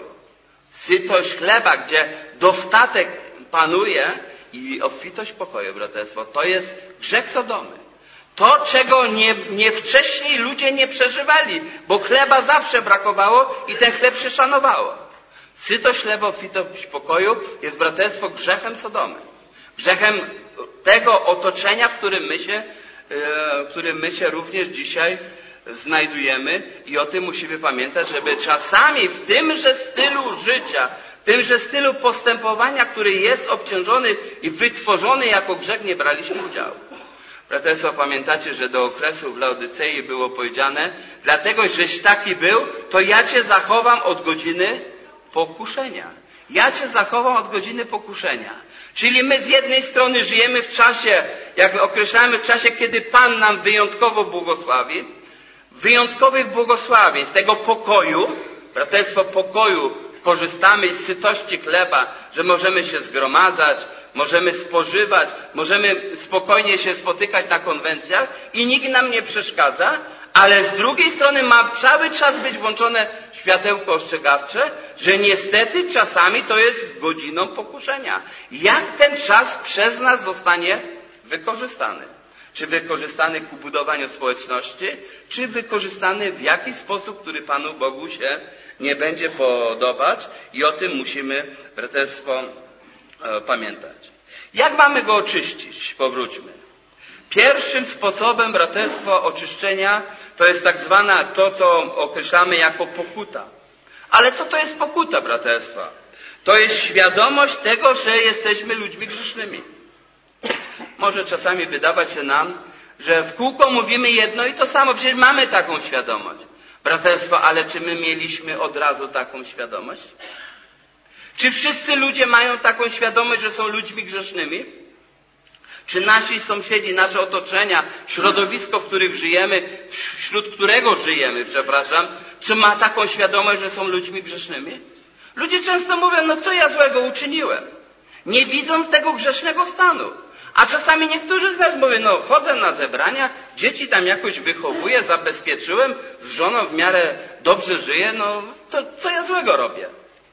Sytość chleba, gdzie dostatek panuje, i obfitość pokoju, braterstwo, to jest grzech Sodomy. To, czego nie wcześniej ludzie nie przeżywali, bo chleba zawsze brakowało i ten chleb się szanowało. Sytość chleba, obfitość pokoju jest, braterstwo, grzechem Sodomy. Grzechem tego otoczenia, w którym my się również dzisiaj znajdujemy i o tym musimy pamiętać, żeby czasami w tymże stylu życia, w tymże stylu postępowania, który jest obciążony i wytworzony jako grzech, nie braliśmy udziału. Braterstwo, pamiętacie, że do okresu w Laodycei było powiedziane: dlatego, żeś taki był, to ja cię zachowam od godziny pokuszenia. Ja cię zachowam od godziny pokuszenia. Czyli my z jednej strony żyjemy w czasie, jakby określamy w czasie, kiedy Pan nam wyjątkowo błogosławi, wyjątkowych błogosławień, z tego pokoju, braterstwo, pokoju, korzystamy z sytości chleba, że możemy się zgromadzać, możemy spożywać, możemy spokojnie się spotykać na konwencjach i nikt nam nie przeszkadza, ale z drugiej strony ma cały czas być włączone światełko ostrzegawcze, że niestety czasami to jest godziną pokuszenia. Jak ten czas przez nas zostanie wykorzystany? Czy wykorzystany ku budowaniu społeczności, czy wykorzystany w jakiś sposób, który Panu Bogu się nie będzie podobać, i o tym musimy, braterstwo, pamiętać. Jak mamy go oczyścić? Powróćmy. Pierwszym sposobem, braterstwo, oczyszczenia to jest tak zwana, to co określamy jako pokuta. Ale co to jest pokuta, braterstwa? To jest świadomość tego, że jesteśmy ludźmi grzesznymi. Może czasami wydawać się nam, że w kółko mówimy jedno i to samo. Przecież mamy taką świadomość. Braterstwo, ale czy my mieliśmy od razu taką świadomość? Czy wszyscy ludzie mają taką świadomość, że są ludźmi grzesznymi? Czy nasi sąsiedzi, nasze otoczenia, środowisko, w których żyjemy, wśród którego żyjemy, czy ma taką świadomość, że są ludźmi grzesznymi? Ludzie często mówią, no co ja złego uczyniłem? Nie widząc tego grzesznego stanu. A czasami niektórzy z nas mówią, no chodzę na zebrania, dzieci tam jakoś wychowuję, zabezpieczyłem, z żoną w miarę dobrze żyję, no to co ja złego robię?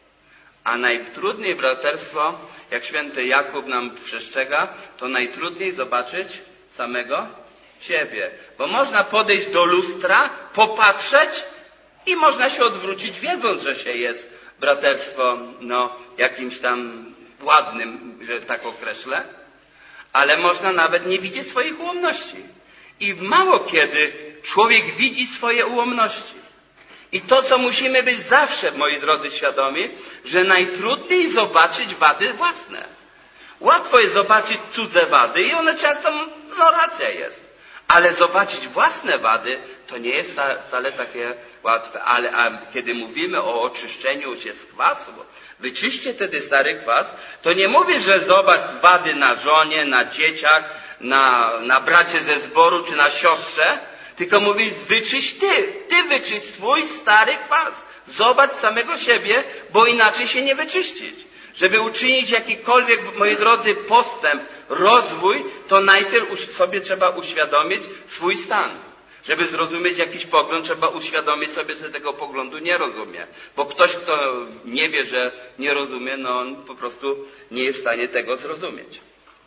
A najtrudniej, braterstwo, jak święty Jakub nam przestrzega, to najtrudniej zobaczyć samego siebie. Bo można podejść do lustra, popatrzeć i można się odwrócić, wiedząc, że się jest, braterstwo, no jakimś tam ładnym, że tak określę. Ale można nawet nie widzieć swoich ułomności. I mało kiedy człowiek widzi swoje ułomności. I to, co musimy być zawsze, moi drodzy, świadomi, że najtrudniej zobaczyć wady własne. Łatwo jest zobaczyć cudze wady i one często, no racja jest. Ale zobaczyć własne wady, to nie jest wcale takie łatwe. A kiedy mówimy o oczyszczeniu się z kwasu, wyczyście wtedy stary kwas, to nie mówię, że zobacz wady na żonie, na dzieciach, na bracie ze zboru czy na siostrze, tylko mówi, wyczyść ty wyczyść swój stary kwas. Zobacz samego siebie, bo inaczej się nie wyczyścić. Żeby uczynić jakikolwiek, moi drodzy, postęp, rozwój, to najpierw sobie trzeba uświadomić swój stan. Żeby zrozumieć jakiś pogląd, trzeba uświadomić sobie, że tego poglądu nie rozumie. Bo ktoś, kto nie wie, że nie rozumie, no on po prostu nie jest w stanie tego zrozumieć.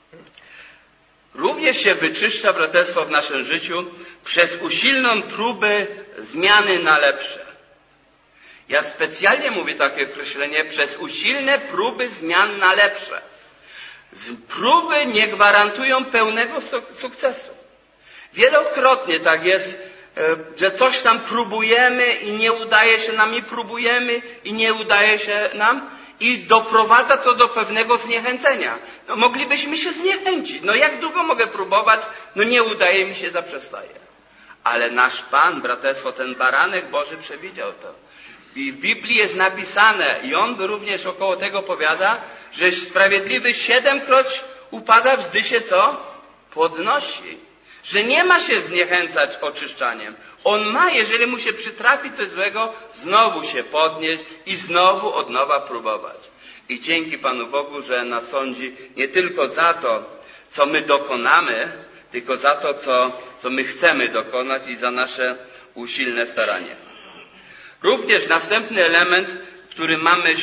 Również się wyczyszcza, braterstwo, w naszym życiu przez usilną próbę zmiany na lepsze. Ja specjalnie mówię takie określenie, przez usilne próby zmian na lepsze. Próby nie gwarantują pełnego sukcesu. Wielokrotnie tak jest, że coś tam próbujemy i nie udaje się nam, i próbujemy i nie udaje się nam i doprowadza to do pewnego zniechęcenia. No moglibyśmy się zniechęcić. No jak długo mogę próbować? No nie udaje mi się, zaprzestaję. Ale nasz Pan, braterstwo, ten baranek Boży przewidział to. I w Biblii jest napisane, i on również około tego powiada, że sprawiedliwy 7-kroć upada, wzdy się co? Podnosi. Że nie ma się zniechęcać oczyszczaniem. On ma, jeżeli mu się przytrafi coś złego, znowu się podnieść i znowu od nowa próbować. I dzięki Panu Bogu, że nas sądzi nie tylko za to, co my dokonamy, tylko za to, co my chcemy dokonać i za nasze usilne staranie. Również następny element, który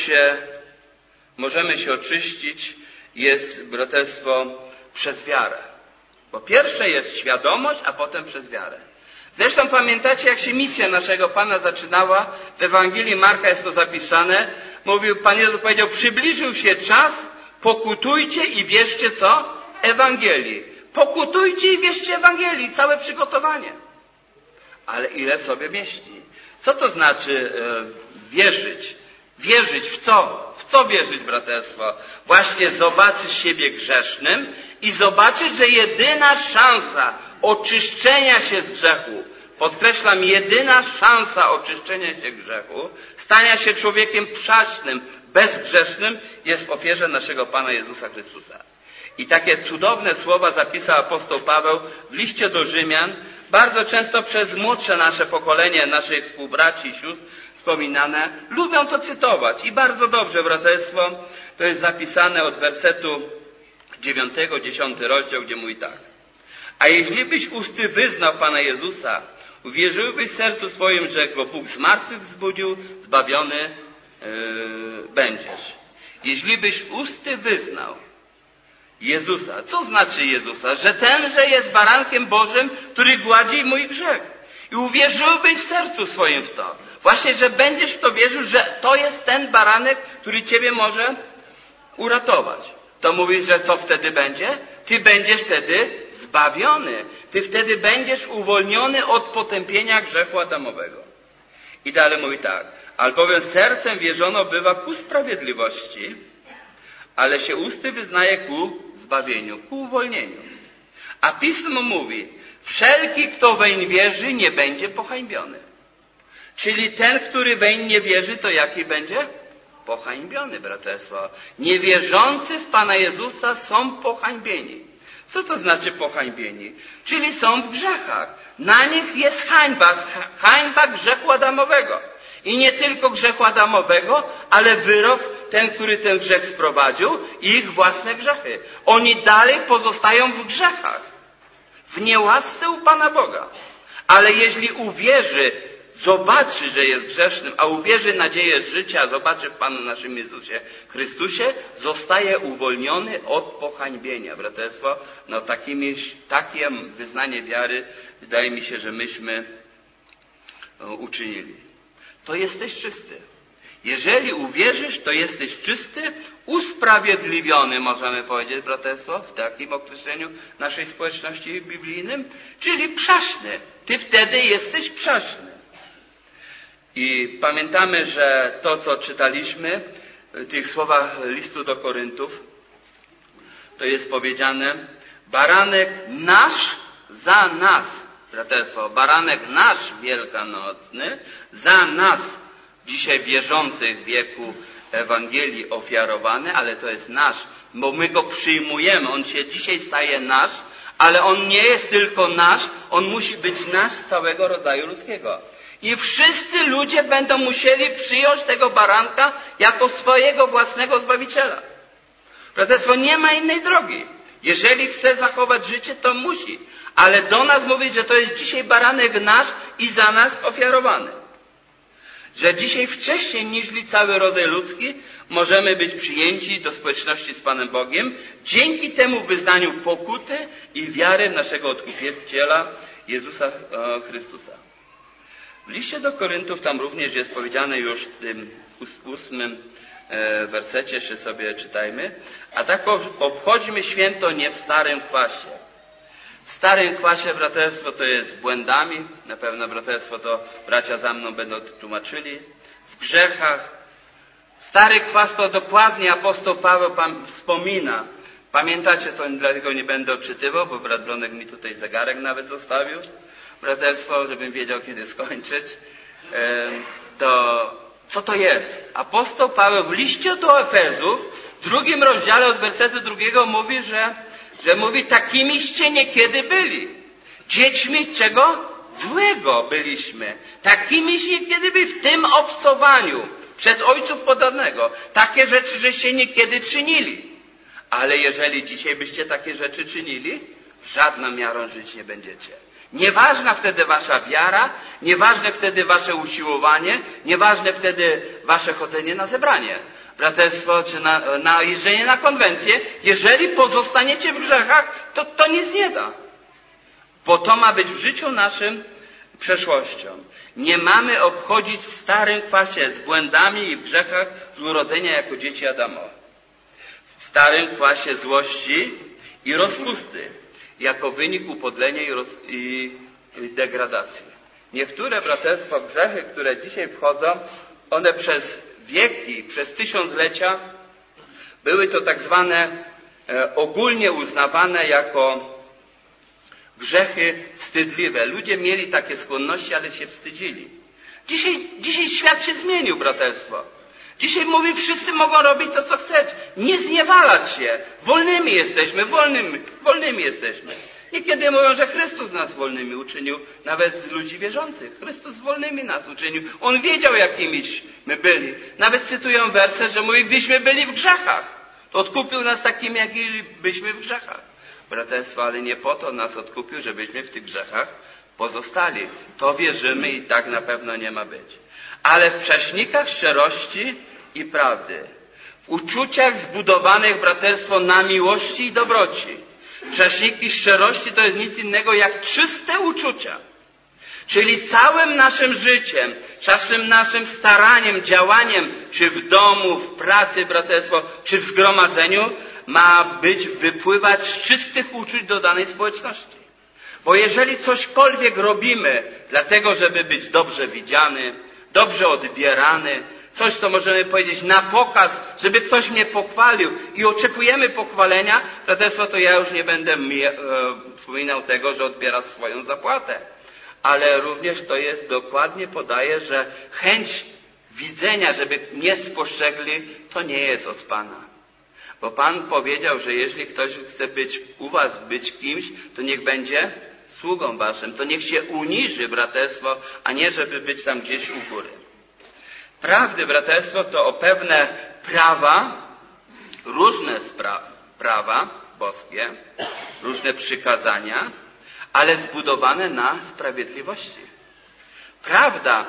możemy się oczyścić, jest, braterstwo, przez wiarę. Bo pierwsze jest świadomość, a potem przez wiarę. Zresztą pamiętacie, jak się misja naszego Pana zaczynała? W Ewangelii Marka jest to zapisane. Pan Jezus powiedział, przybliżył się czas, pokutujcie i wierzcie co? Ewangelii. Pokutujcie i wierzcie Ewangelii. Całe przygotowanie. Ale ile w sobie mieści? Co to znaczy wierzyć? Wierzyć w co? W co wierzyć, braterstwo? Właśnie zobaczyć siebie grzesznym i zobaczyć, że jedyna szansa oczyszczenia się z grzechu, podkreślam, jedyna szansa oczyszczenia się grzechu, stania się człowiekiem przaśnym, bezgrzesznym, jest w ofierze naszego Pana Jezusa Chrystusa. I takie cudowne słowa zapisał apostoł Paweł w liście do Rzymian, bardzo często przez młodsze nasze pokolenie, naszych współbraci i sióstr wspominane, lubią to cytować. I bardzo dobrze, braterstwo, to jest zapisane od wersetu 9, 10 rozdział, gdzie mówi tak. A jeśli byś usty wyznał Pana Jezusa, uwierzyłbyś w sercu swoim, że Go Bóg z martwych wzbudził, zbawiony będziesz. Jeśli byś usty wyznał Jezusa. Co znaczy Jezusa? Że tenże jest barankiem Bożym, który gładzi mój grzech. I uwierzyłbyś w sercu swoim w to. Właśnie, że będziesz w to wierzył, że to jest ten baranek, który ciebie może uratować. To mówisz, że co wtedy będzie? Ty będziesz wtedy zbawiony. Ty wtedy będziesz uwolniony od potępienia grzechu adamowego. I dalej mówi tak. Albowiem sercem wierzono bywa ku sprawiedliwości, ale się usty wyznaje ku zbawieniu, ku uwolnieniu. A Pismo mówi, wszelki, kto weń wierzy, nie będzie pohańbiony. Czyli ten, który weń nie wierzy, to jaki będzie? Pohańbiony, braterstwo. Niewierzący w Pana Jezusa są pohańbieni. Co to znaczy pohańbieni? Czyli są w grzechach. Na nich jest hańba grzechu adamowego. I nie tylko grzechu adamowego, ale wyrok ten, który ten grzech sprowadził i ich własne grzechy. Oni dalej pozostają w grzechach, w niełasce u Pana Boga. Ale jeśli uwierzy, zobaczy, że jest grzesznym, a uwierzy nadzieję życia, zobaczy w Panu naszym Jezusie Chrystusie, zostaje uwolniony od pohańbienia. Braterstwo, no takie wyznanie wiary wydaje mi się, że myśmy uczynili. To jesteś czysty. Jeżeli uwierzysz, to jesteś czysty, usprawiedliwiony, możemy powiedzieć, braterstwo, w takim określeniu naszej społeczności biblijnym, czyli przaśny. Ty wtedy jesteś przaśny. I pamiętamy, że to, co czytaliśmy w tych słowach listu do Koryntów, to jest powiedziane, baranek nasz za nas, braterstwo, baranek nasz wielkanocny za nas, dzisiaj wierzących w wieku Ewangelii ofiarowany, ale to jest nasz, bo my go przyjmujemy, on się dzisiaj staje nasz, ale on nie jest tylko nasz, on musi być nasz z całego rodzaju ludzkiego. I wszyscy ludzie będą musieli przyjąć tego baranka jako swojego własnego Zbawiciela. Braterstwo, nie ma innej drogi. Jeżeli chce zachować życie, to musi. Ale do nas mówi, że to jest dzisiaj baranek nasz i za nas ofiarowany. Że dzisiaj wcześniej niż cały rodzaj ludzki możemy być przyjęci do społeczności z Panem Bogiem dzięki temu wyznaniu pokuty i wiary w naszego Odkupiciela Jezusa Chrystusa. W liście do Koryntów tam również jest powiedziane już w tym 8 wersecie, jeszcze sobie czytajmy. A tak obchodźmy święto nie w starym kwasie. W starym kwasie, braterstwo, to jest z błędami. Na pewno, braterstwo, to bracia za mną będą tłumaczyli. W grzechach. Stary kwas to dokładnie apostoł Paweł wspomina. Pamiętacie, to dlatego nie będę odczytywał, bo brat Bronek mi tutaj zegarek nawet zostawił. Braterstwo, żebym wiedział, kiedy skończyć. Co to jest? Apostoł Paweł w liście do Efezów, w 2 rozdziale od wersetu 2 mówi, że mówi, takimiście niekiedy byli. Dziećmi czego? Złego byliśmy. Takimiście niekiedy byli w tym obcowaniu przed ojców podobnego. Takie rzeczy, żeście niekiedy czynili. Ale jeżeli dzisiaj byście takie rzeczy czynili, żadną miarą żyć nie będziecie. Nieważna wtedy wasza wiara, nieważne wtedy wasze usiłowanie, nieważne wtedy wasze chodzenie na zebranie, braterstwo, czy na jeżdżenie na konwencję. Jeżeli pozostaniecie w grzechach, to nic nie da. Bo to ma być w życiu naszym przeszłością. Nie mamy obchodzić w starym kwasie z błędami i w grzechach z urodzenia jako dzieci Adamowe. W starym kwasie złości i rozpusty, jako wynik upodlenia i degradacji. Niektóre, braterstwo, grzechy, które dzisiaj wchodzą, one przez wieki, przez tysiąclecia były to tak zwane ogólnie uznawane jako grzechy wstydliwe. Ludzie mieli takie skłonności, ale się wstydzili. Dzisiaj świat się zmienił, braterstwo. Dzisiaj mówi, wszyscy mogą robić to, co chcesz. Nie zniewalać się. Wolnymi jesteśmy, wolnymi jesteśmy. Niekiedy mówią, że Chrystus nas wolnymi uczynił, nawet z ludzi wierzących. Chrystus wolnymi nas uczynił. On wiedział, jakimiś my byli. Nawet cytują werset, że mówi, gdyśmy byli w grzechach, to odkupił nas takimi, jakimi byliśmy w grzechach. Braterstwo, ale nie po to nas odkupił, żebyśmy w tych grzechach pozostali. To wierzymy i tak na pewno nie ma być. Ale w prześnikach szczerości i prawdy, w uczuciach zbudowanych, braterstwo, na miłości i dobroci. Prześniki szczerości to jest nic innego jak czyste uczucia. Czyli całym naszym życiem, całym naszym staraniem, działaniem, czy w domu, w pracy, braterstwo, czy w zgromadzeniu, ma wypływać z czystych uczuć do danej społeczności. Bo jeżeli cośkolwiek robimy, dlatego żeby być dobrze widziany, dobrze odbierany, coś, co możemy powiedzieć na pokaz, żeby ktoś mnie pochwalił i oczekujemy pochwalenia, braterstwo, to ja już nie będę wspominał tego, że odbiera swoją zapłatę. Ale również to jest dokładnie podaje, że chęć widzenia, żeby mnie spostrzegli, to nie jest od Pana. Bo Pan powiedział, że jeśli ktoś chce być u was, być kimś, to niech będzie sługą waszym. To niech się uniży, braterstwo, a nie żeby być tam gdzieś u góry. Prawdy, braterstwo, to o pewne prawa, różne prawa boskie, różne przykazania, ale zbudowane na sprawiedliwości. Prawda,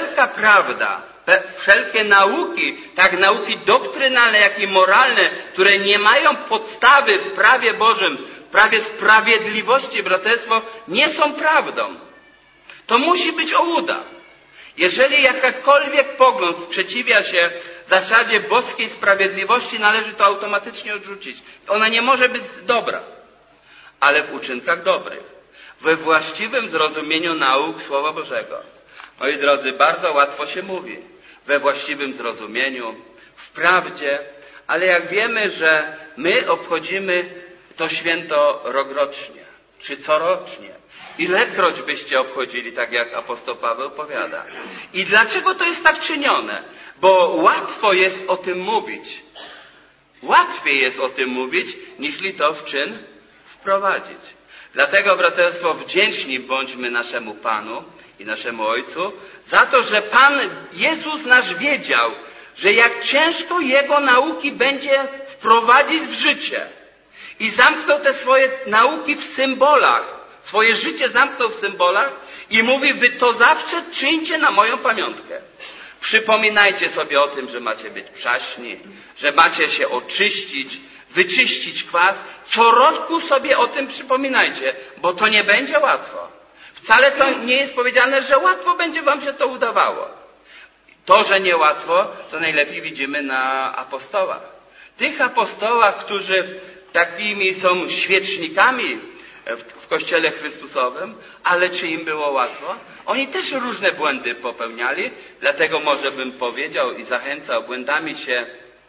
wszelkie nauki, tak nauki doktrynalne, jak i moralne, które nie mają podstawy w prawie Bożym, w prawie sprawiedliwości, braterstwo, nie są prawdą. To musi być ołuda. Jeżeli jakakolwiek pogląd sprzeciwia się zasadzie boskiej sprawiedliwości, należy to automatycznie odrzucić. Ona nie może być dobra, ale w uczynkach dobrych, we właściwym zrozumieniu nauk Słowa Bożego. Moi drodzy, bardzo łatwo się mówi, we właściwym zrozumieniu, w prawdzie, ale jak wiemy, że my obchodzimy to święto rokrocznie, czy corocznie. Ilekroć byście obchodzili, tak jak apostoł Paweł powiada. I dlaczego to jest tak czynione? Bo łatwo jest o tym mówić. Łatwiej jest o tym mówić, niż to w czyn wprowadzić. Dlatego, braterstwo, wdzięczni bądźmy naszemu Panu i naszemu Ojcu za to, że Pan Jezus nasz wiedział, że jak ciężko Jego nauki będzie wprowadzić w życie. I zamknął te swoje nauki w symbolach. Swoje życie zamknął w symbolach i mówi, wy to zawsze czyńcie na moją pamiątkę. Przypominajcie sobie o tym, że macie być przaśni, że macie się oczyścić, wyczyścić kwas. Co roku sobie o tym przypominajcie, bo to nie będzie łatwo. Wcale to nie jest powiedziane, że łatwo będzie wam się to udawało. To, że niełatwo, to najlepiej widzimy na apostołach. Tych apostołach, którzy takimi są świecznikami w Kościele Chrystusowym, ale czy im było łatwo? Oni też różne błędy popełniali, dlatego może bym powiedział i zachęcał, błędami się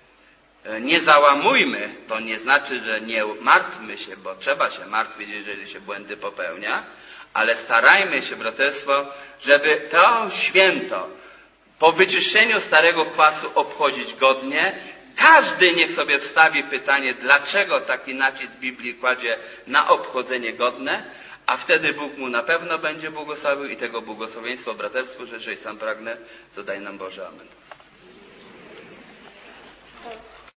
nie załamujmy. To nie znaczy, że nie martwmy się, bo trzeba się martwić, jeżeli się błędy popełnia, ale starajmy się, braterstwo, żeby to święto po wyczyszczeniu starego kwasu obchodzić godnie. Każdy niech sobie wstawi pytanie, dlaczego taki nacisk Biblii kładzie na obchodzenie godne, a wtedy Bóg mu na pewno będzie błogosławił i tego błogosławieństwa braterstwu życzę i sam pragnę, co daj nam Boże. Amen.